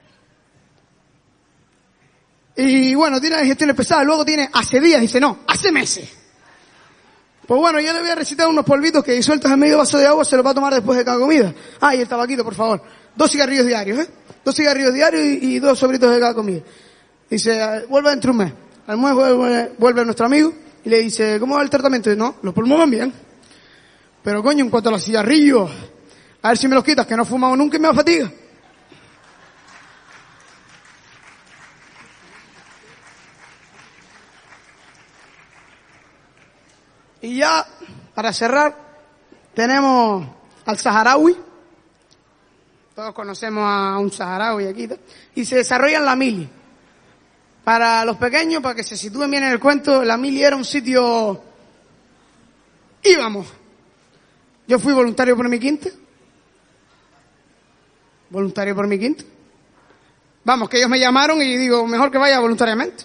Y bueno, tiene digestiones pesadas, luego tiene hace días, dice no, hace meses. Pues bueno, yo le voy a recitar unos polvitos que disueltos en medio vaso de agua se los va a tomar después de cada comida. Ah, y el tabaquito, por favor. 2 cigarrillos diarios, 2 cigarrillos diarios y 2 sobritos de cada comida. Dice, vuelve dentro de un mes. Al mes vuelve nuestro amigo y le dice, ¿cómo va el tratamiento? No, los pulmones van bien. Pero coño, en cuanto a los cigarrillos, a ver si me los quitas, que no he fumado nunca y me da fatiga. Y ya, para cerrar, tenemos al saharaui. Todos conocemos a un saharaui aquí. Y se desarrolla en la mili. Para los pequeños, para que se sitúen bien en el cuento, la mili era un sitio... Íbamos. Yo fui voluntario por mi quinta. Vamos, que ellos me llamaron y digo, mejor que vaya voluntariamente.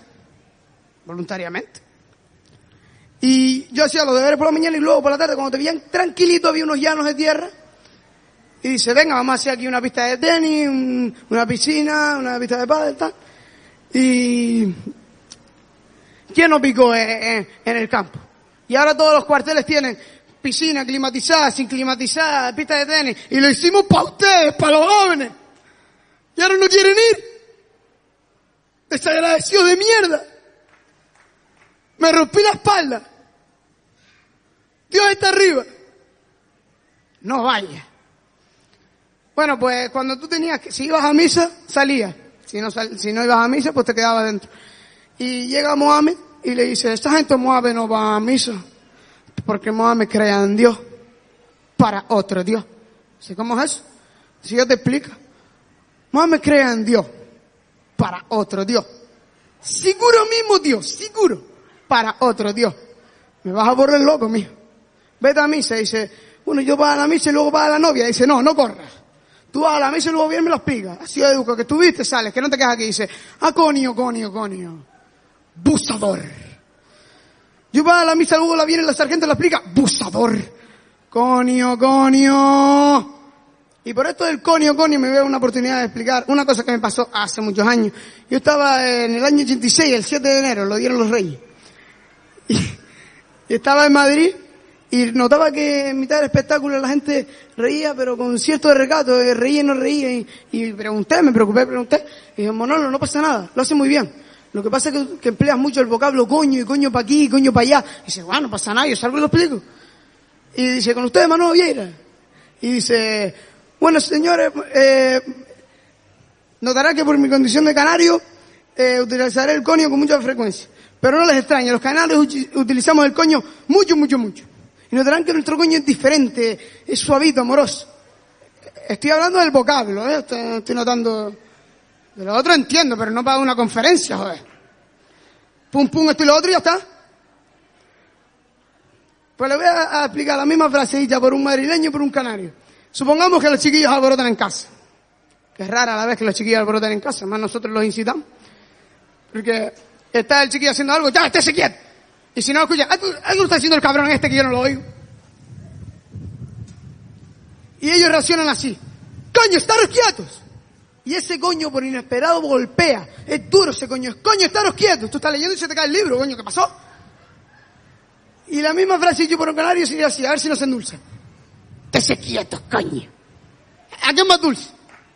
Y yo hacía los deberes por la mañana y luego por la tarde, cuando te veían tranquilito, había unos llanos de tierra. Y dice, venga, vamos a hacer aquí una pista de tenis, una piscina, una pista de pádel, tal. Y ¿quién no picó en el campo? Y ahora todos los cuarteles tienen piscina climatizada, sin climatizada, pista de tenis. Y lo hicimos para ustedes, para los jóvenes. Y ahora no quieren ir. Desagradecidos de mierda. Me rompí la espalda. Dios está arriba. No vaya. Bueno, pues cuando tú tenías que, si ibas a misa, salías. Si no ibas a misa, pues te quedabas dentro. Y llega Mohamed y le dice, esta gente Mohamed no va a misa. Porque Mohamed cree en Dios para otro Dios. ¿Sí cómo es eso? Si yo te explico. Mohamed cree en Dios para otro Dios. Seguro mismo Dios, seguro. Para otro Dios. Me vas a volver loco, mijo. Vete a misa. Dice, bueno, yo voy a la misa y luego vas a la novia. Dice, no corras. Tú vas a la misa y luego vienes y me los pigas. Así de educo, que tú viste, sales, que no te quedas aquí. Dice, conio. Busador. Yo voy a la misa, luego la viene la sargento y la explica. Busador. Conio. Y por esto del conio, me veo una oportunidad de explicar una cosa que me pasó hace muchos años. Yo estaba en el año 86, el 7 de enero, lo dieron los Reyes. Y estaba en Madrid y notaba que en mitad del espectáculo la gente reía, pero con cierto recato, reía y no reía. Y me preocupé. Y dije, Manolo, no pasa nada, lo hace muy bien. Lo que pasa es que empleas mucho el vocablo coño, y coño para aquí, y coño para allá. Y dice, bueno, no pasa nada, yo salgo y lo explico. Y dice, con ustedes, Manolo Vieira. Y dice, bueno, señores, notará que por mi condición de canario, utilizaré el coño con mucha frecuencia. Pero no les extraña, los canarios utilizamos el coño mucho. Y notarán que nuestro coño es diferente, es suavito, amoroso. Estoy hablando del vocablo, estoy notando De lo otro entiendo, pero no para una conferencia, joder. Pum, pum, esto y lo otro y ya está. Pues le voy a explicar la misma frase dicha por un madrileño y por un canario. Supongamos que los chiquillos alborotan en casa. Que es rara la vez que los chiquillos alborotan en casa, más nosotros los incitamos. Porque está el chiquillo haciendo algo, ya, estése quieto. Y si no lo escucha, algo está haciendo el cabrón este que yo no lo oigo. Y ellos reaccionan así. ¡Coño, estaros quietos! Y ese coño por inesperado golpea. Es duro ese coño. Es coño, estaros quietos. Tú estás leyendo y se te cae el libro, coño, ¿qué pasó? Y la misma frase yo por un canario sería así, a ver si nos endulza. Estése quietos, coño. ¿A qué es más dulce?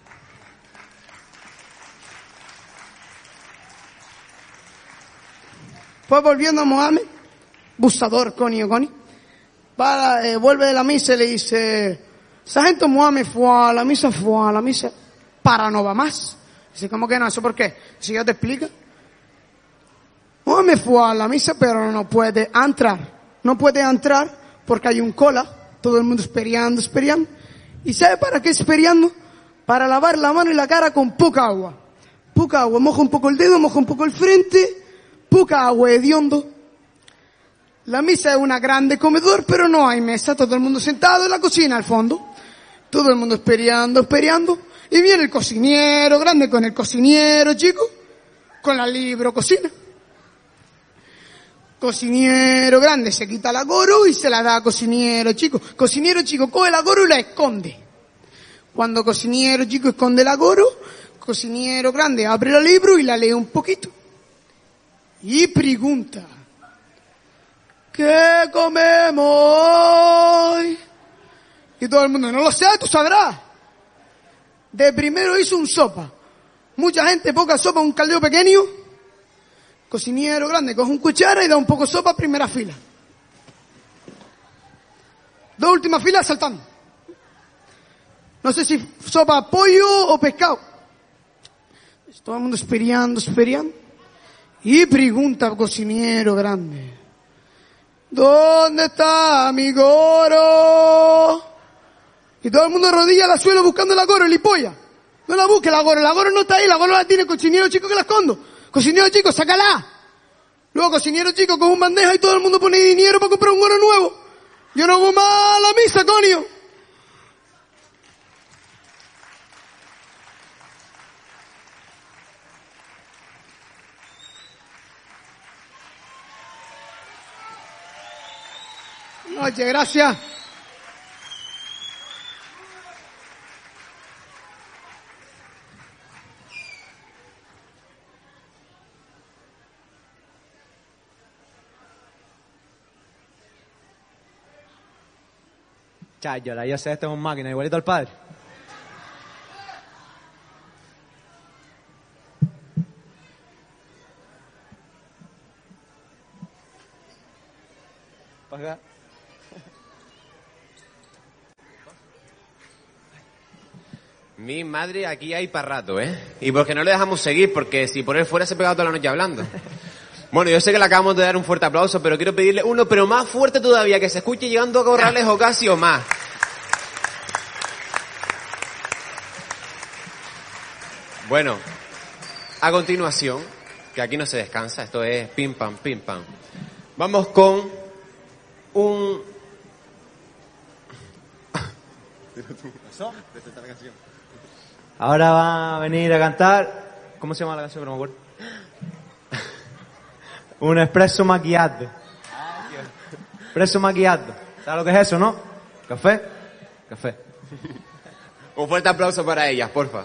Pues volviendo a Mohamed, Busador, Connie, vuelve de la misa y le dice, sargento Mohamed fue a la misa, para no va más. Dice, ¿cómo que no? ¿Eso por qué? Si ya te explica. Mohamed fue a la misa, pero no puede entrar. No puede entrar porque hay un cola, todo el mundo esperando. ¿Y sabe para qué esperando? Para lavar la mano y la cara con poca agua. Poca agua, moja un poco el dedo, moja un poco el frente, poca agua hediondo. La misa es una grande comedor, pero no hay mesa, todo el mundo sentado en la cocina al fondo. Todo el mundo esperando. Y viene el cocinero grande con el cocinero chico, con la libro cocina. Cocinero grande se quita la goro y se la da a cocinero chico. Cocinero chico coge la goro y la esconde. Cuando cocinero chico esconde la goro, cocinero grande abre el libro y la lee un poquito. Y pregunta, ¿qué comemos hoy? Y todo el mundo, no lo sé, tú sabrás. De primero hizo un sopa. Mucha gente, poca sopa, un caldeo pequeño. Cocinero grande, coge un cuchara y da un poco de sopa a primera fila. Dos últimas filas saltando. No sé si sopa pollo o pescado. Todo el mundo esperando. Y pregunta al cocinero grande, ¿dónde está mi goro? Y todo el mundo rodilla al suelo buscando la goro, lipolla. No la busque la goro no está ahí, la goro la tiene el cocinero chico que la escondo. Cocinero chico, sácala. Luego cocinero chico con un bandeja y todo el mundo pone dinero para comprar un goro nuevo. Yo no hago más la misa, coño. Oye, gracias. Chayola, yo sé, este es un máquina, igualito al padre. ¿Para acá? Mi madre, aquí hay para rato, ¿eh? Y porque no le dejamos seguir, porque si por él fuera se pegaba toda la noche hablando. Bueno, yo sé que le acabamos de dar un fuerte aplauso, pero quiero pedirle uno, pero más fuerte todavía, que se escuche llegando a Corrales o casi o más. Bueno, a continuación, que aquí no se descansa, esto es pim pam, vamos con un... Ahora va a venir a cantar, ¿cómo se llama la canción? Que no me acuerdo. Un espresso macchiato. Espresso macchiato. ¿Sabes lo que es eso, no? ¿Café? Café. Un fuerte aplauso para ellas, porfa.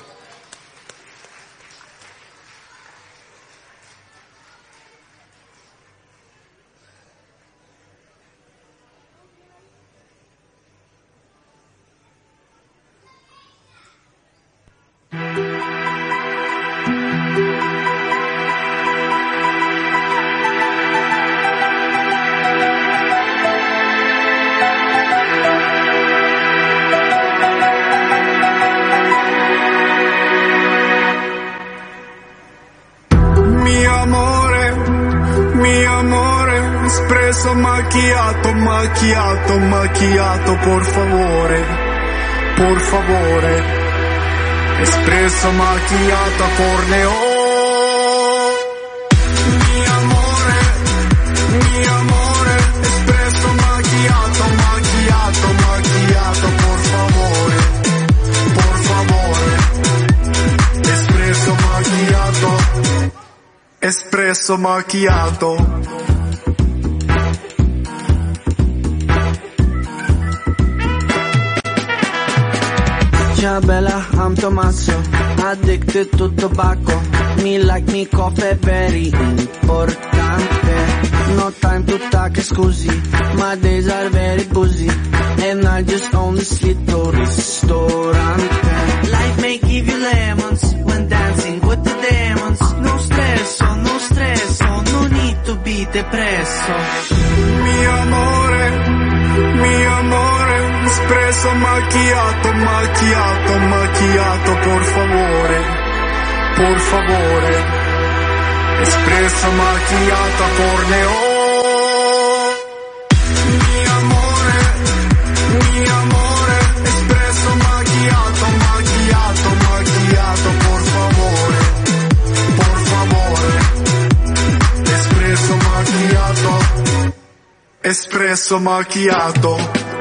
Macchiato, por favore, espresso macchiato corneo. Mi amore, espresso macchiato, macchiato, macchiato, por favore, espresso macchiato, espresso macchiato. Ciao bella, I'm Tommaso, addicted to tobacco. Me like me coffee, very importante. No time to talk, scusi, my days are very busy. And I just own this little ristorante. Life may give you lemons when dancing with the demons. No stresso, no stresso, no need to be depresso. Mi amore, espresso macchiato, macchiato, macchiato, por favore, espresso macchiato corneo. Mi amore, espresso macchiato, macchiato, macchiato, por favore, espresso macchiato, espresso macchiato.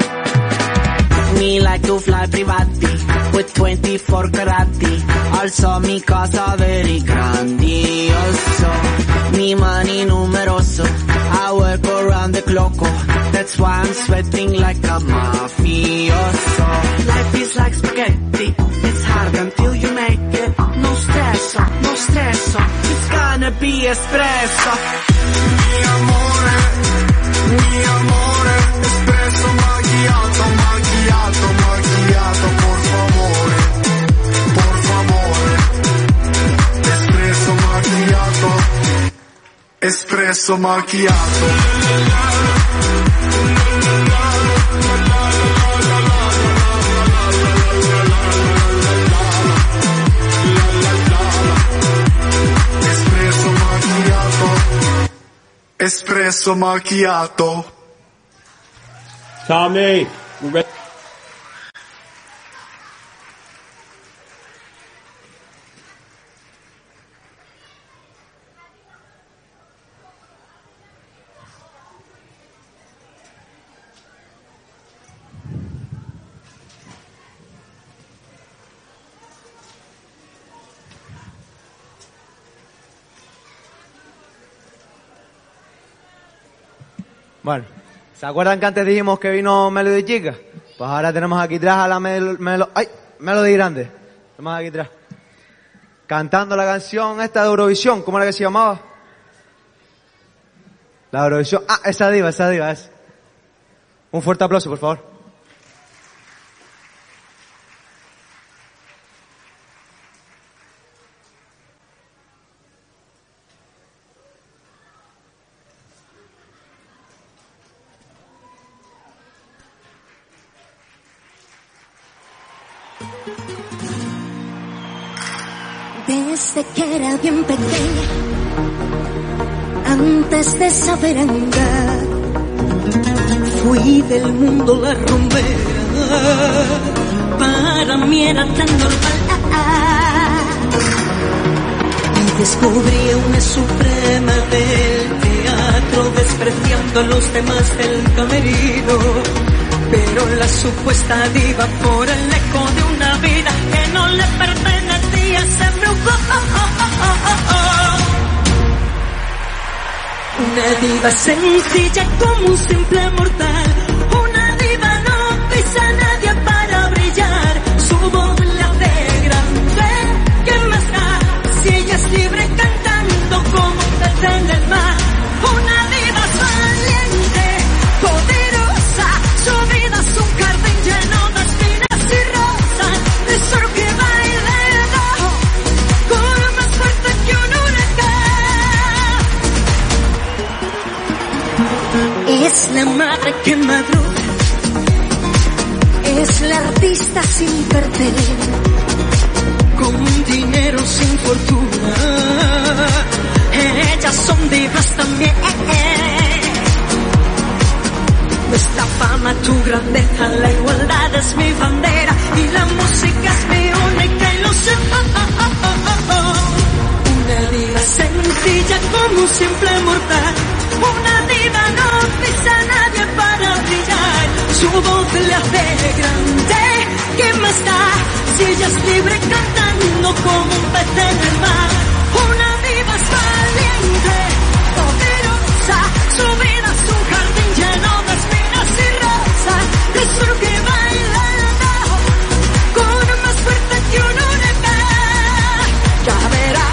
Me like to fly privati with 24 carati. Also mi casa very grandioso. Mi money numeroso. I work around the clock. That's why I'm sweating like a mafioso. Life is like spaghetti. It's hard until you make it. No stresso, no stresso. It's gonna be espresso. Mi amore, espresso macchiato, macchiato, macchiato, por favore, espresso macchiato, espresso macchiato. Espresso macchiato. Tommy, we're ready. Bueno, ¿se acuerdan que antes dijimos que vino Melody Chica? Pues ahora tenemos aquí atrás a la Melody Grande. Tenemos aquí atrás. Cantando la canción esta de Eurovisión, ¿cómo era que se llamaba? La Eurovisión. Ah, esa diva. Un fuerte aplauso, por favor. Desde que era bien pequeña, antes de saber andar, fui del mundo la rumbera, para mí era tan normal. Y descubrí una suprema del teatro, despreciando a los demás del camerino. Pero la supuesta diva, por el eco de una vida que no le pertenecía, se frugó. Una diva sencilla como un simple mortal. Una diva no pisa a nadie para brillar. Su voz le alegra. ¿Qué más da si ella es libre cantando como un pez en el mar? Una diva valiente, poderosa. Su vida es un jardín lleno de espinas y rosas. Tesoro que va y le da, corre más fuerte que un huracán. Es la madre que madruga, es la artista sin perder, con dinero sin fortuna. Ellas son divas también. Nuestra fama, tu grandeza, la igualdad es mi bandera y la música es mi única ilusión. sencilla como un simple mortal. Una diva no pisa a nadie para brillar. Su voz le hace grande. ¿Qué más da si ella es libre cantando como un pez en el mar? Una diva es valiente, poderosa. Su vida es un jardín lleno de espinas y rosas. Es lo que baila con más fuerza que un huracán. Ya verá.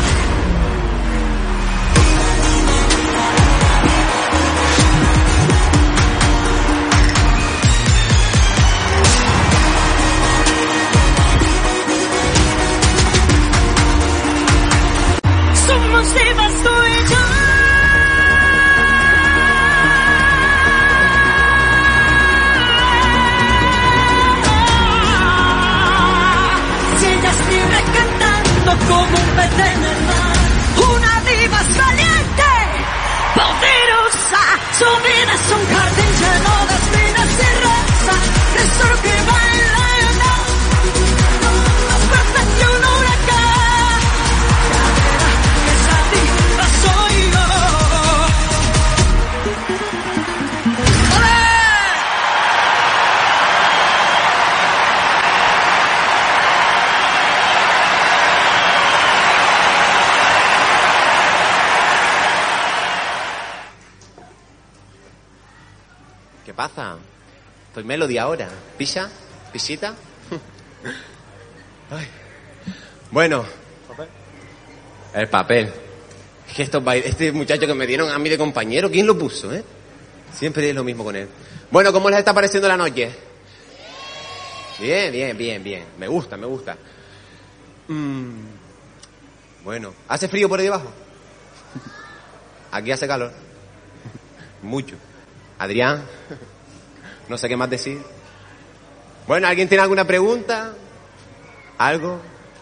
Somos divas tú y yo. Si ella es libre cantando como un pez en el mar. Una diva es valiente, poderosa. Su vida es un jardín lleno de espinas y rosas. Es solo que baila más fuerte que un huracán. Esa diva soy yo. ¿Qué pasa? Estoy Melody ahora. ¿Pisa? ¿Pisita? Ay. Bueno. El papel. Es que este muchacho que me dieron a mí de compañero, ¿quién lo puso, Siempre es lo mismo con él. Bueno, ¿cómo les está pareciendo la noche? Bien, bien, bien, bien. Me gusta, me gusta. Bueno, ¿hace frío por ahí abajo? Aquí hace calor. Mucho. Adrián, no sé qué más decir. Bueno, ¿alguien tiene alguna pregunta? ¿Algo?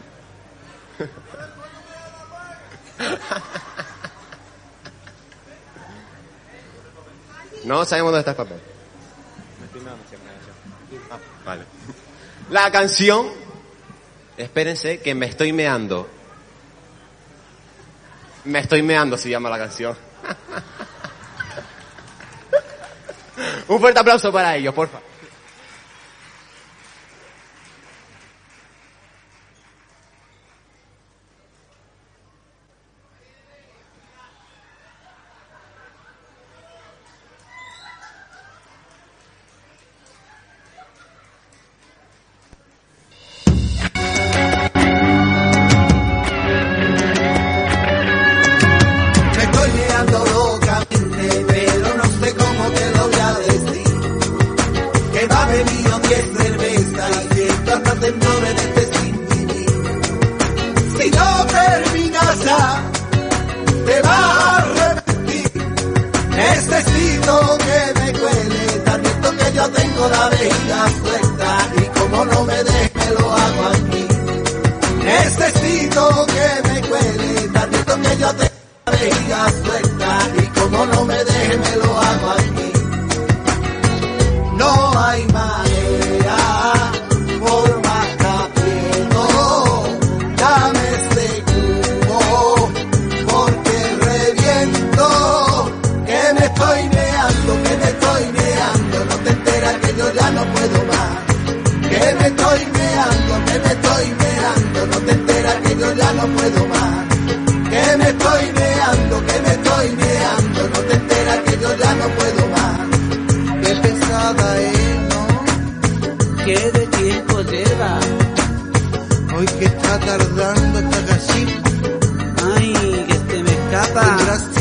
No sabemos dónde está el papel. Ah, vale. La canción, espérense que me estoy meando. Me estoy meando se llama la canción. Un fuerte aplauso para ellos, por favor. Me estoy mirando locamente, pero no sé cómo te lo voy a decir. Que va bebido 10 cervezas y siento hasta temblores de este sin vivir. Si no terminas ya, te vas a arrepentir. Necesito que me cuele, te advierto que yo tengo la vejiga suelta y como no me dejes me lo hago aquí. Necesito que me cuele, te advierto que yo tengo la vejiga suelta y como no me dejes me lo hago aquí. No hay manera, por más que aprieto, dame este cubo, porque reviento, que me estoy meando, no te enteras que yo ya no puedo más. Que me estoy meando, no te enteras que yo ya no puedo más. Que me estoy meando, no te enteras que yo ya no puedo más. Qué pesada es, ¿no? ¿Qué de tiempo lleva? Hoy que está tardando esta casita. Ay, que se me escapa.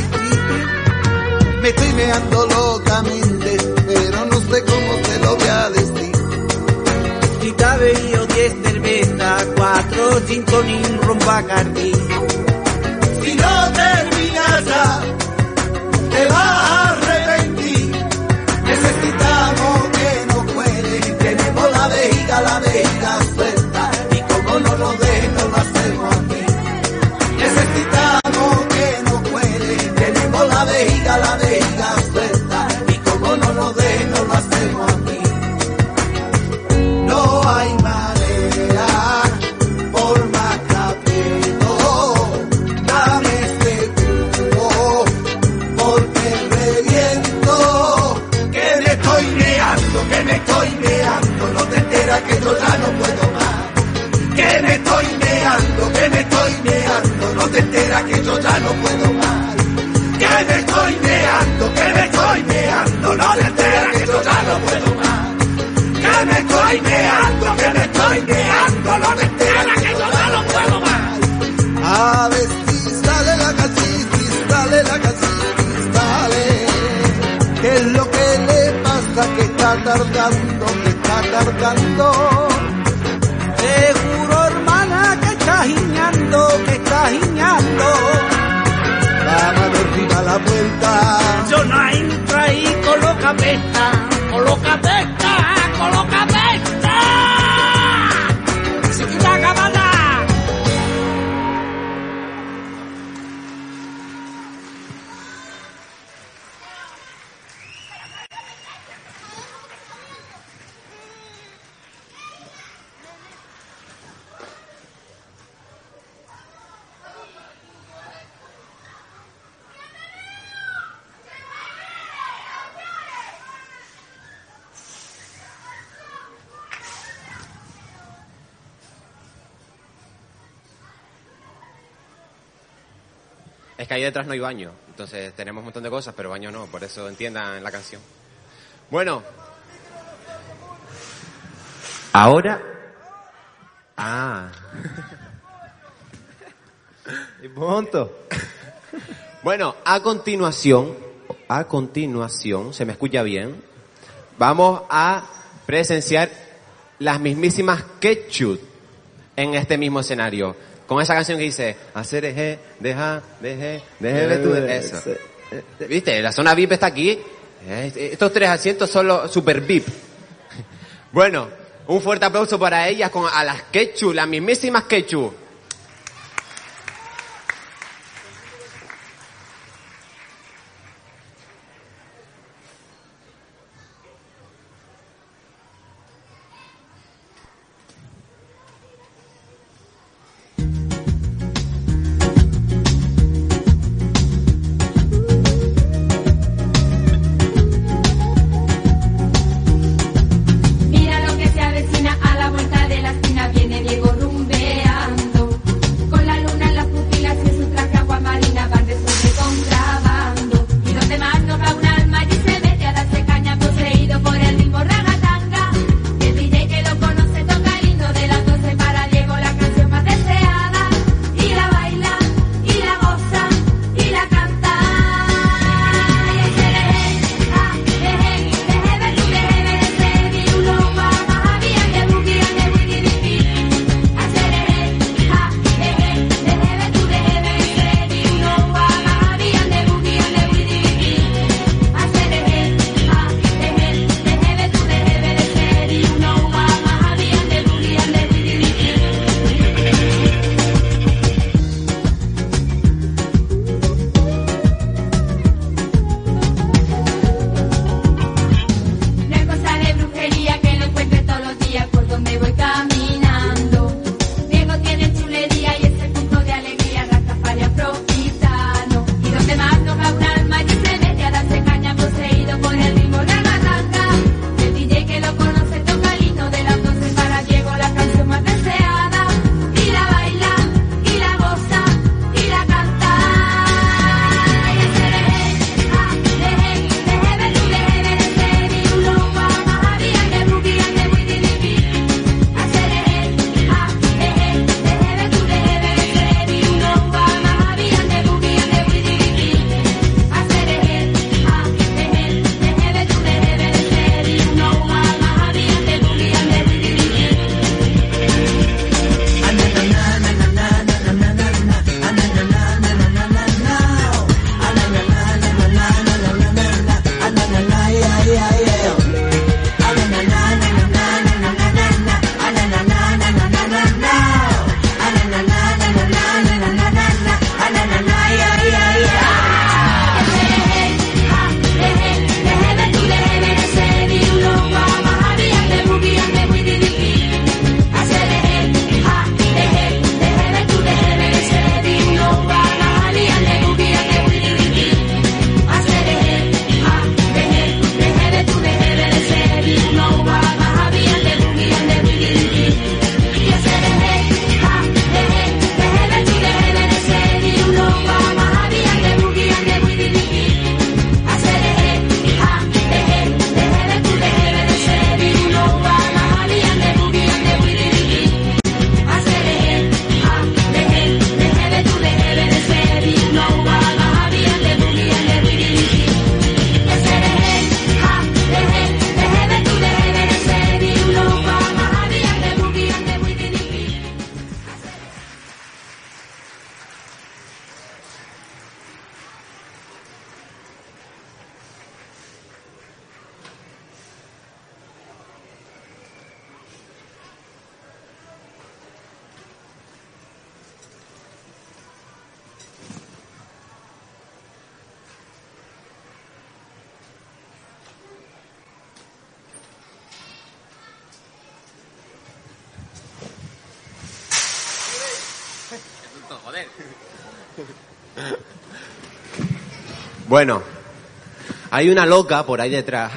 Me estoy meando locamente, pero no sé cómo te lo voy a decir. Si te ha bebido 10 cervezas, 4 gin tonic, ron Bacardí. Si no terminas ya, te vas a arrepentir. Necesitamos que nos cuele, tenemos la vejiga suelta y como no lo dejen no lo hacemos aquí. Necesitamos que nos cuele, tenemos la vejiga suelta y como no lo dejen no lo hacemos aquí. No hay manera, por más que aprieto, que yo ya no puedo más. Que me estoy meando, no te enteras que yo ya no puedo más. Que me estoy meando, no te enteras que yo ya no puedo más. A ver si sale la casitis, dale la casitis, dale. ¿Qué es lo que le pasa? Que está tardando, Te juro, hermana, que está giñando, La mano encima la vuelta. Yo no entro ahí, coloca pesta. Si quita cabana. Es que ahí detrás no hay baño, entonces tenemos un montón de cosas, pero baño no, por eso entiendan la canción. Bueno. Ahora. Y punto. Bueno, a continuación, ¿se me escucha bien? Vamos a presenciar las mismísimas Ketchup en este mismo escenario. Con esa canción que dice, hacer eje, deja tú, eso. ¿Viste? La zona VIP está aquí. Estos 3 asientos son los super VIP. Bueno, un fuerte aplauso para ellas, a las Ketchup, las mismísimas Ketchup. Mira lo que se avecina a la vuelta de la esquina, viene Diego rumbeando. ver. Bueno, hay una loca por ahí detrás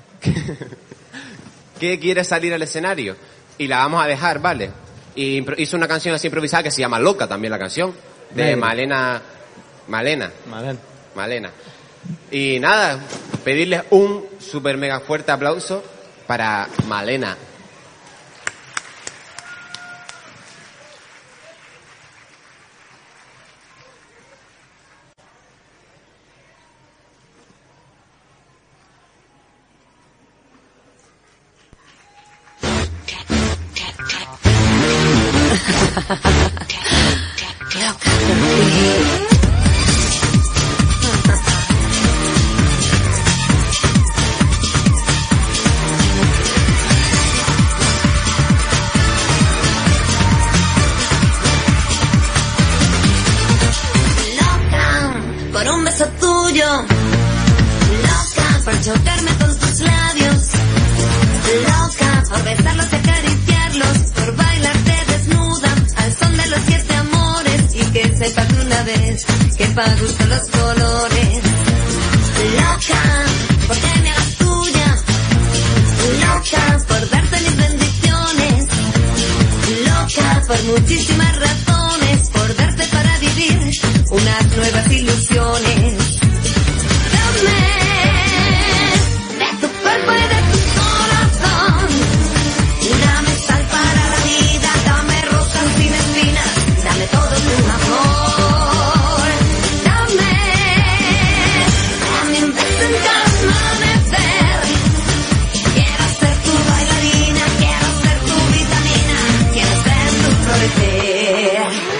que quiere salir al escenario y la vamos a dejar, ¿vale? Y hizo una canción así improvisada que se llama Loca también la canción, de Malena. Y nada, pedirles un super mega fuerte aplauso para Malena. Por un beso tuyo, loca por chocarme con tus labios, loca por besarlos y acariciarlos, por bailarte desnuda al son de los 7 amores y que sepas de una vez que pa' gusto los colores, loca porque me hagas tuya, loca por darte mis bendiciones, loca por muchísimas razones, por darte para vivir unas nuevas ilusiones. Dame de tu cuerpo y de tu corazón, dame sal para la vida, dame rosas sin espinas, dame todo tu amor. Dame un beso en cada amanecer, quiero ser tu bailarina, quiero ser tu vitamina, quiero ser tu florecer.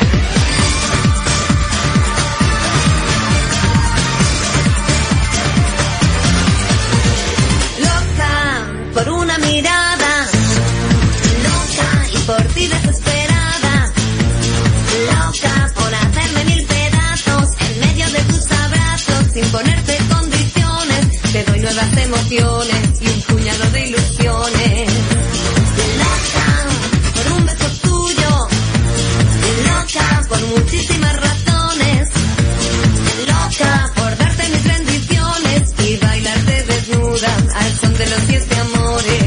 Por una mirada, loca y por ti desesperada, loca por hacerme 1000 pedazos en medio de tus abrazos, sin ponerte condiciones, te doy nuevas emociones y un puñado de ilusiones. Loca por un beso tuyo, loca por muchísimas razones, loca por darte mis bendiciones y bailarte desnuda al son de los 7 amores.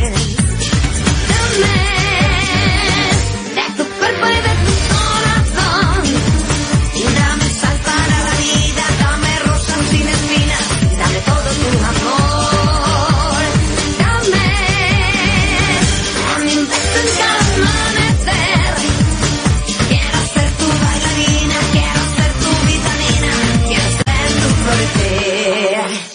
Dame de tu cuerpo y de tu corazón, dame sal para la vida, dame rosas sin espinas, dame todo tu amor. Dame un beso en cada amanecer, quiero ser tu bailarina, quiero ser tu vitamina, quiero ser tu florecer.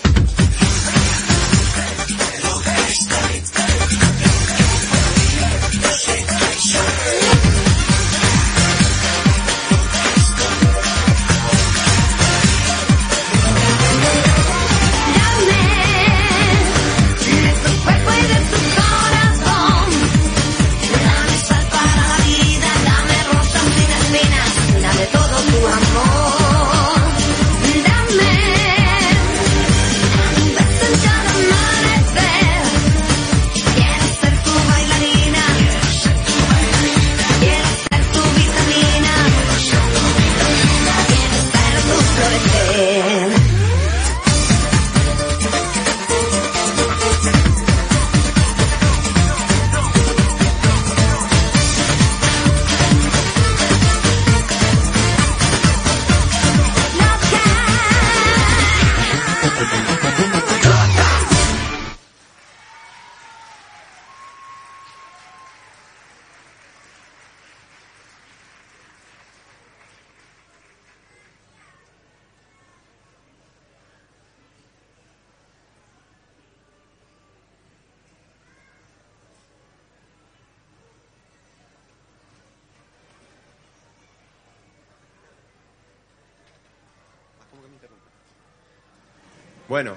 Bueno,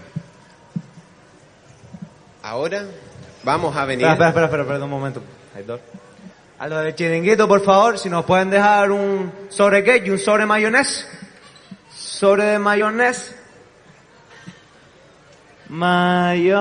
ahora vamos a venir... Espera un momento. A lo del chiringuito, por favor, si nos pueden dejar un sobre qué y un sobre mayonesa. Sobre de mayonesa.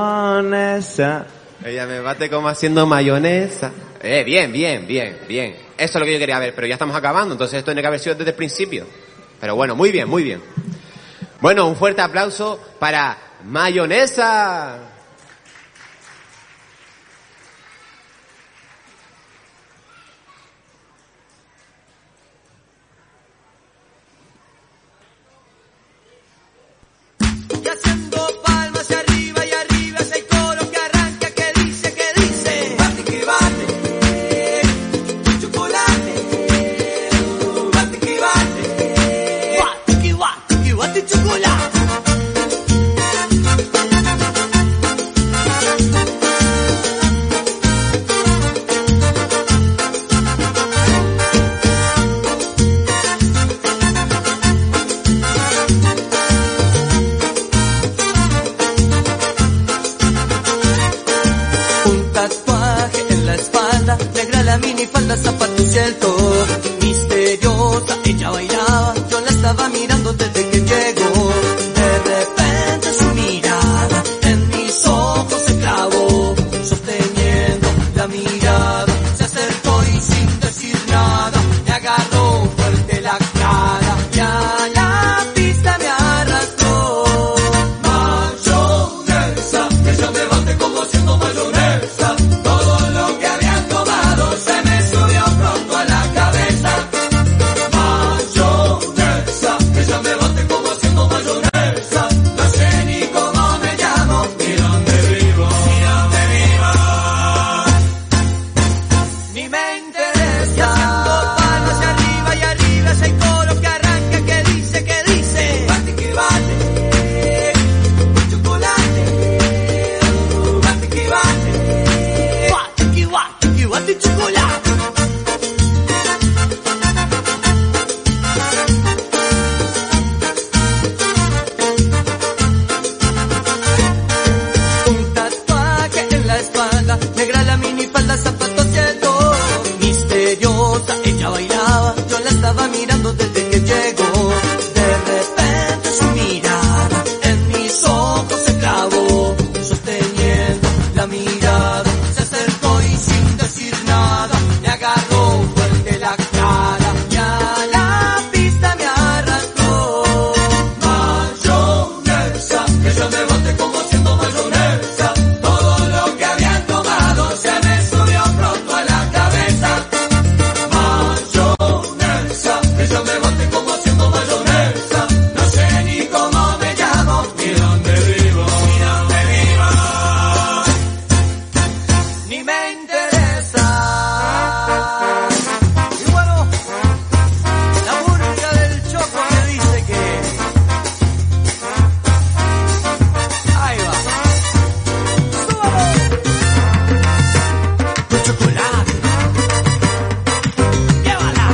Mayonesa. Ella me bate como haciendo mayonesa. Bien. Eso es lo que yo quería ver, pero ya estamos acabando, entonces esto tiene que haber sido desde el principio. Pero bueno, muy bien, muy bien. Bueno, un fuerte aplauso para Mayonesa. Y haciendo palmas y arriba ese coro que arranca que dice, bate que bate, chocolate, bate que bate, chocolate. Negra la minifalda, zapatos y el top. Misteriosa, ella bailaba, yo la estaba mirando desde que llegó. De repente su mirada en mis ojos se clavó, sosteniendo la mirada, se acercó y sin decir nada, me agarró fuerte la cara y a la pista me arrastró. Mayonesa, ella me bate como haciendo mayonesa. Todo lo que habían tomado se me subió pronto a la cabeza. Mayonesa, ella me bate como haciendo mayonesa. No sé ni cómo me llamo, ni dónde vivo, ni me interesa. Y haciendo palmas y arriba ese coro que arranca que dice, bate que bate, chocolate, bate que bate, bate chocolate. Un tatuaje en la espalda, negra la minifalda, zapatos y el top. Misteriosa, ella bailaba, yo la estaba mirando desde que llegó. De repente su mirada en mis ojos se clavó, sosteniendo la mirada, se acercó y sin decir nada, me agarró fuerte la cara y a la pista me arrastró. Mayonesa, ella me bate como haciendo mayonesa. Todo lo que habían tomado se me subió pronto a la cabeza. Mayonesa, ella me bate como haciendo mayonesa. No sé ni cómo me llamo, ni dónde vivo, ni me interesa. Y bueno, la música del Choco me dice que ahí va. ¡Súbalo! Tu chocolate, llévala.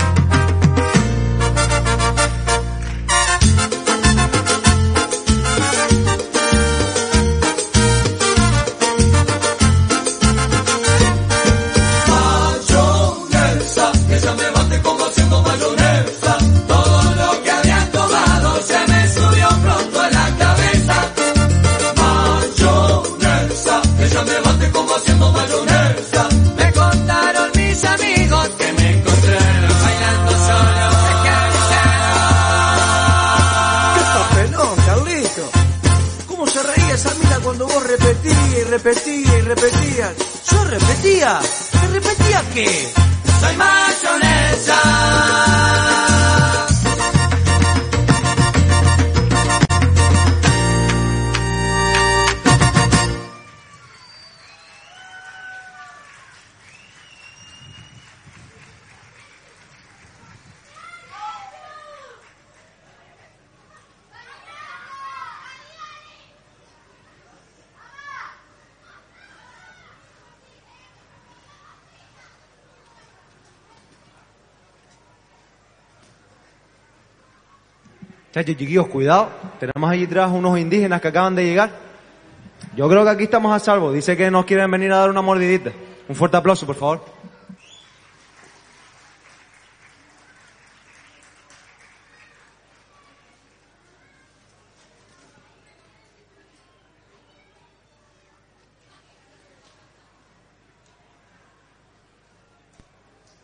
Mayonesa, ella me bate como haciendo mayonesa. Todo lo que habían tomado se me subió pronto a la cabeza. Mayonesa, ella me bate como haciendo mayonesa. Me contaron mis amigos que me encontraron bailando solo de ¡Qué papelón, Carlito! ¿Cómo se reía esa mina cuando vos repetías? ¿Yo repetía? ¿Te repetía qué? Soy mayonesa. Chachos, chiquillos, cuidado. Tenemos allí atrás unos indígenas que acaban de llegar. Yo creo que aquí estamos a salvo. Dice que nos quieren venir a dar una mordidita. Un fuerte aplauso, por favor.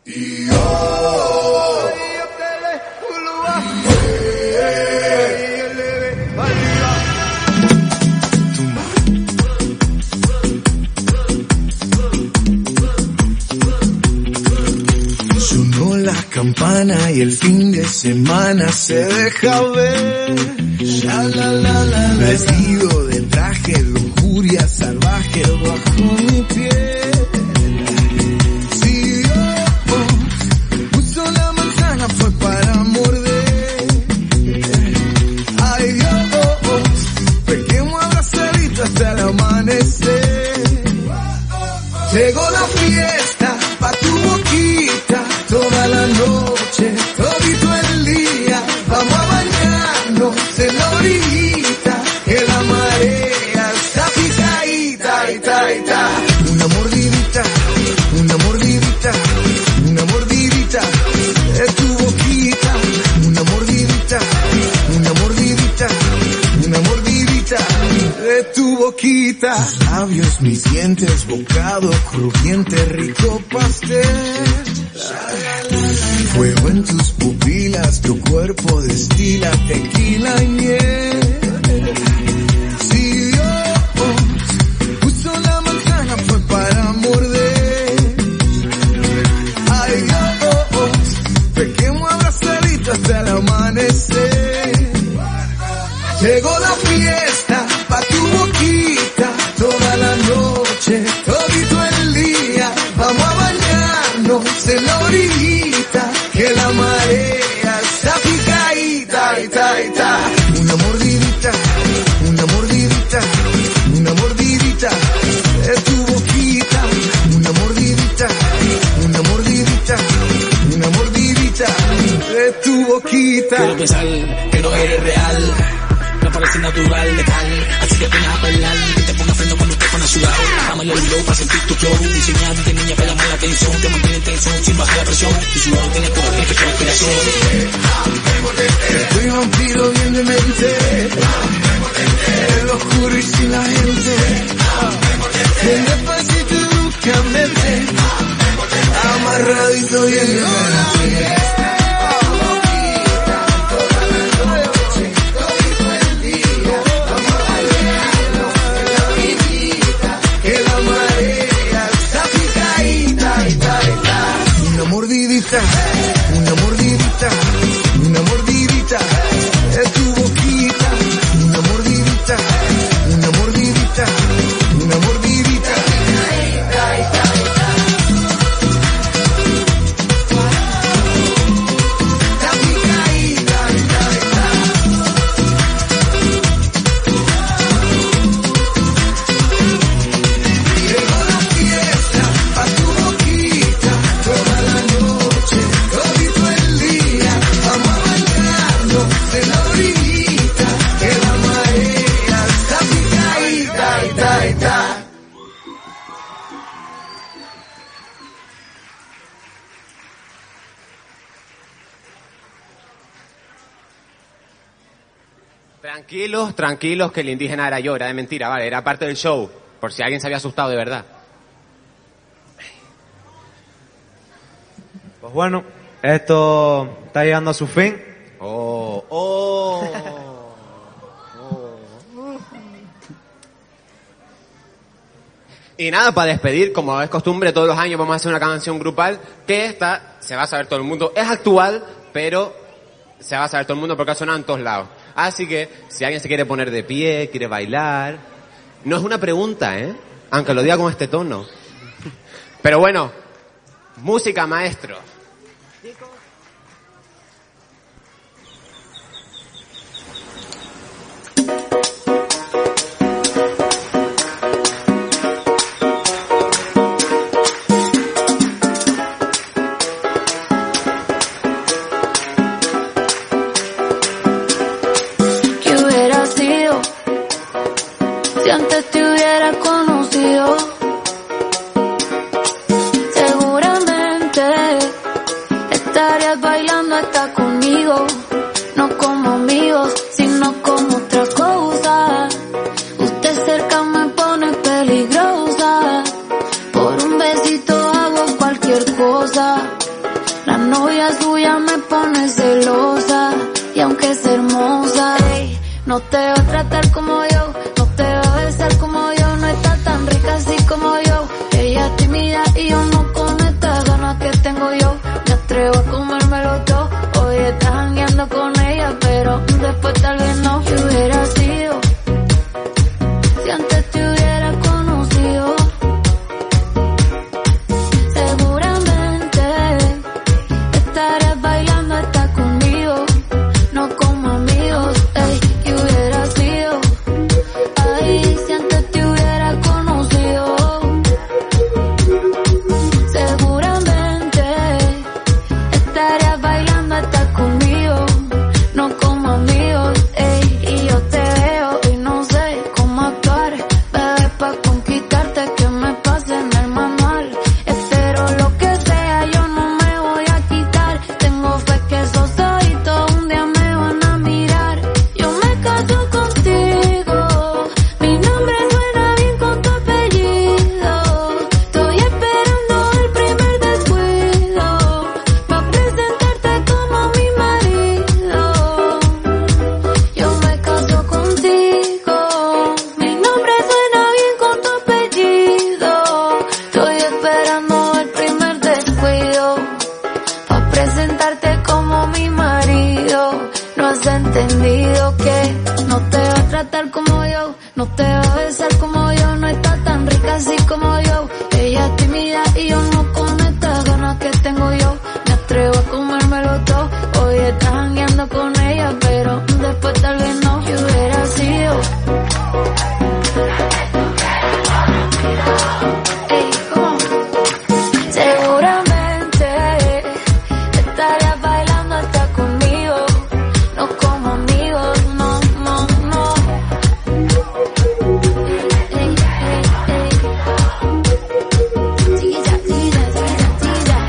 Sonó la campana y el fin de semana se deja ver. La, la, la, la, la. Vestido de traje, lujuria salvaje bajo mi piel. Si Dios puso la manzana fue para morder. Ay Dios, pequemos abrazaditos hasta el amanecer. Llegó la fiesta pa' tu boquita, toda la noche, todito el día, vamos a bañarnos en la orillita, que la marea está picadita, ita, ita. Una mordidita, una mordidita, una mordidita de tu boquita, una mordidita, una mordidita, una mordidita de tu boquita. Tus labios, mis dientes, bocado crujiente, rico pastel. Fuego en tus pupilas, tu cuerpo destila tequila y miel. Si Dios puso la manzana fue para morder. Ay Dios, pequemos abrazaditos hasta el amanecer. Llegó la fiesta pa' tu boquita, toda la noche, todito el día, vamos a bañarnos en la orillita, que la marea está picadita, ita, ita. Una mordidita, una mordidita, una mordidita de tu boquita, una mordidita, una mordidita, una mordidita de tu boquita. Quiero pensar que no eres real, no parece natural, letal, así que ven a bailar, que te ponga freno cuando te pones sudado. Dámelo el low para sentir tu flow, diseñado de niña para llamar la atención, te mantiene en tensión sin bajar la presión, tu sudor tiene poder, tiene fecha de inspiración. Estoy vampiro bien de mente, en lo oscuro y sin la gente, bien despacito y bruscamente, amarradito bien de mente. Una mordidita, una mordidita de tu boquita, una mordidita, una mordidita, una mordidita. Llegó la fiesta pa' tu boquita, toda la noche, todito el día, vamos a bañarnos en la orillita, que la marea está picadita, ita, ita. Tranquilos, tranquilos, que el indígena era yo, era de mentira, vale, era parte del show, por si alguien se había asustado de verdad. Pues bueno, esto está llegando a su fin. Y nada, para despedir, como es costumbre, todos los años vamos a hacer una canción grupal, que esta se va a saber todo el mundo. Es actual, pero se va a saber todo el mundo porque ha sonado en todos lados. Así que, si alguien se quiere poner de pie, quiere bailar... No es una pregunta, aunque lo diga con este tono. Pero bueno, música, maestro. ¿Qué hubiera sido si antes te hubiera conocido? Seguramente estarías bailando hasta conmigo, no como amigos, sino como otra cosa. Usted cerca me pone peligrosa, por un besito hago cualquier cosa. No te va a tratar como yo, no te va a besar como yo, no está tan rica así como yo. Ella es tímida y yo no con estas ganas que tengo yo. Me atrevo a comérmelo todo, hoy estás jangueando con ella, pero después tal vez no. ¿Qué hubiera sido si antes te hubiera conocido? Seguramente estarías bailando hasta conmigo, no como amigos. Ey, ¿qué hubiera sido? Ay, si antes te hubiera conocido. Seguramente estarías bailando hasta conmigo, no como amigos. Ey, y yo te veo y no sé cómo actuar, bebé, pa' conquistarte que me pase en el manual. Espero lo que sea, yo no me voy a quitar. Tengo fe que esos ojitos un día me van a mirar. Yo me caso contigo, mi nombre suena bien con tu apellido. Estoy esperando el primer descuido pa' presentarte como mi marido. Yo me caso contigo, mi nombre suena bien con tu apellido. Estoy esperando el primer descuido pa' presentarte como mi marido. No has entendido que no te va a tratar como yo, no te va a besar como yo, no está tan rica así como yo. Ella es tímida y yo no con estas ganas que tengo yo. Me atrevo a comérmelo todo, hoy estás jangueando con ella, pero después tal vez no. ¿Qué hubiera sido? Ey, ¿cómo? Seguramente estarías bailando hasta conmigo, no como amigos, no, no, no. Ey, ey, ey. Chiquilla, chiquilla, chiquilla,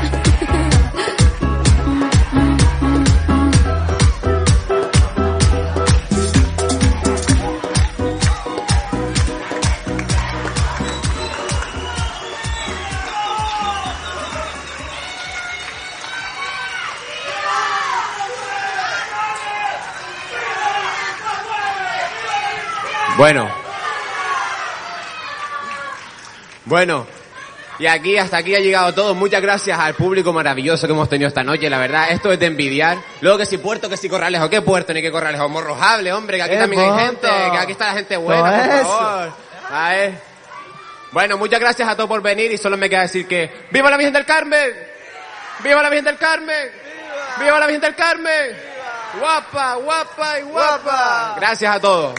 Bueno, y aquí, hasta aquí ha llegado todo. Muchas gracias al público maravilloso que hemos tenido esta noche. La verdad, esto es de envidiar. Luego que si Puerto, que si Corralejo. ¿Qué Puerto ni qué Corralejo? Morrojable, hombre, que aquí también hay gente, que aquí está la gente buena, por favor. A ver. Bueno, muchas gracias a todos por venir y solo me queda decir que ¡viva la Virgen del Carmen! ¡Viva la Virgen del Carmen! ¡Viva la Virgen del Carmen! ¡Guapa, guapa y guapa! Gracias a todos.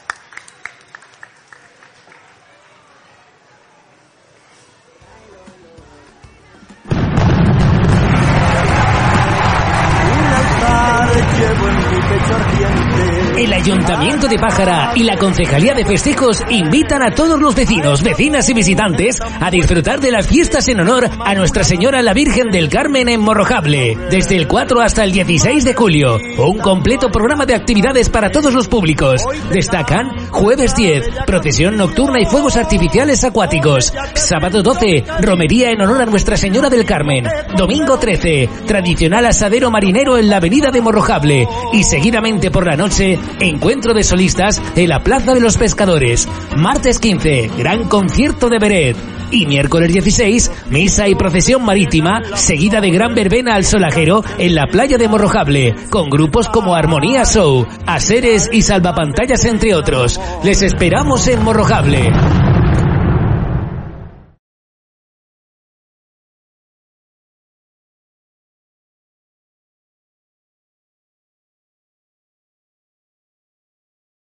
El Ayuntamiento de Pájara y la Concejalía de Festejos invitan a todos los vecinos, vecinas y visitantes a disfrutar de las fiestas en honor a Nuestra Señora la Virgen del Carmen en Morrojable, desde el 4 hasta el 16 de julio. Un completo programa de actividades para todos los públicos. Destacan jueves 10, procesión nocturna y fuegos artificiales acuáticos. Sábado 12, romería en honor a Nuestra Señora del Carmen. Domingo 13, tradicional asadero marinero en la avenida de Morrojable. Y seguidamente por la noche, encuentro de solistas en la Plaza de los Pescadores. Martes 15, gran concierto de Beret. Y miércoles 16, misa y procesión marítima, seguida de gran verbena al solajero en la playa de Morrojable, con grupos como Armonía Show, Aseres y Salvapantallas, entre otros. Les esperamos en Morrojable.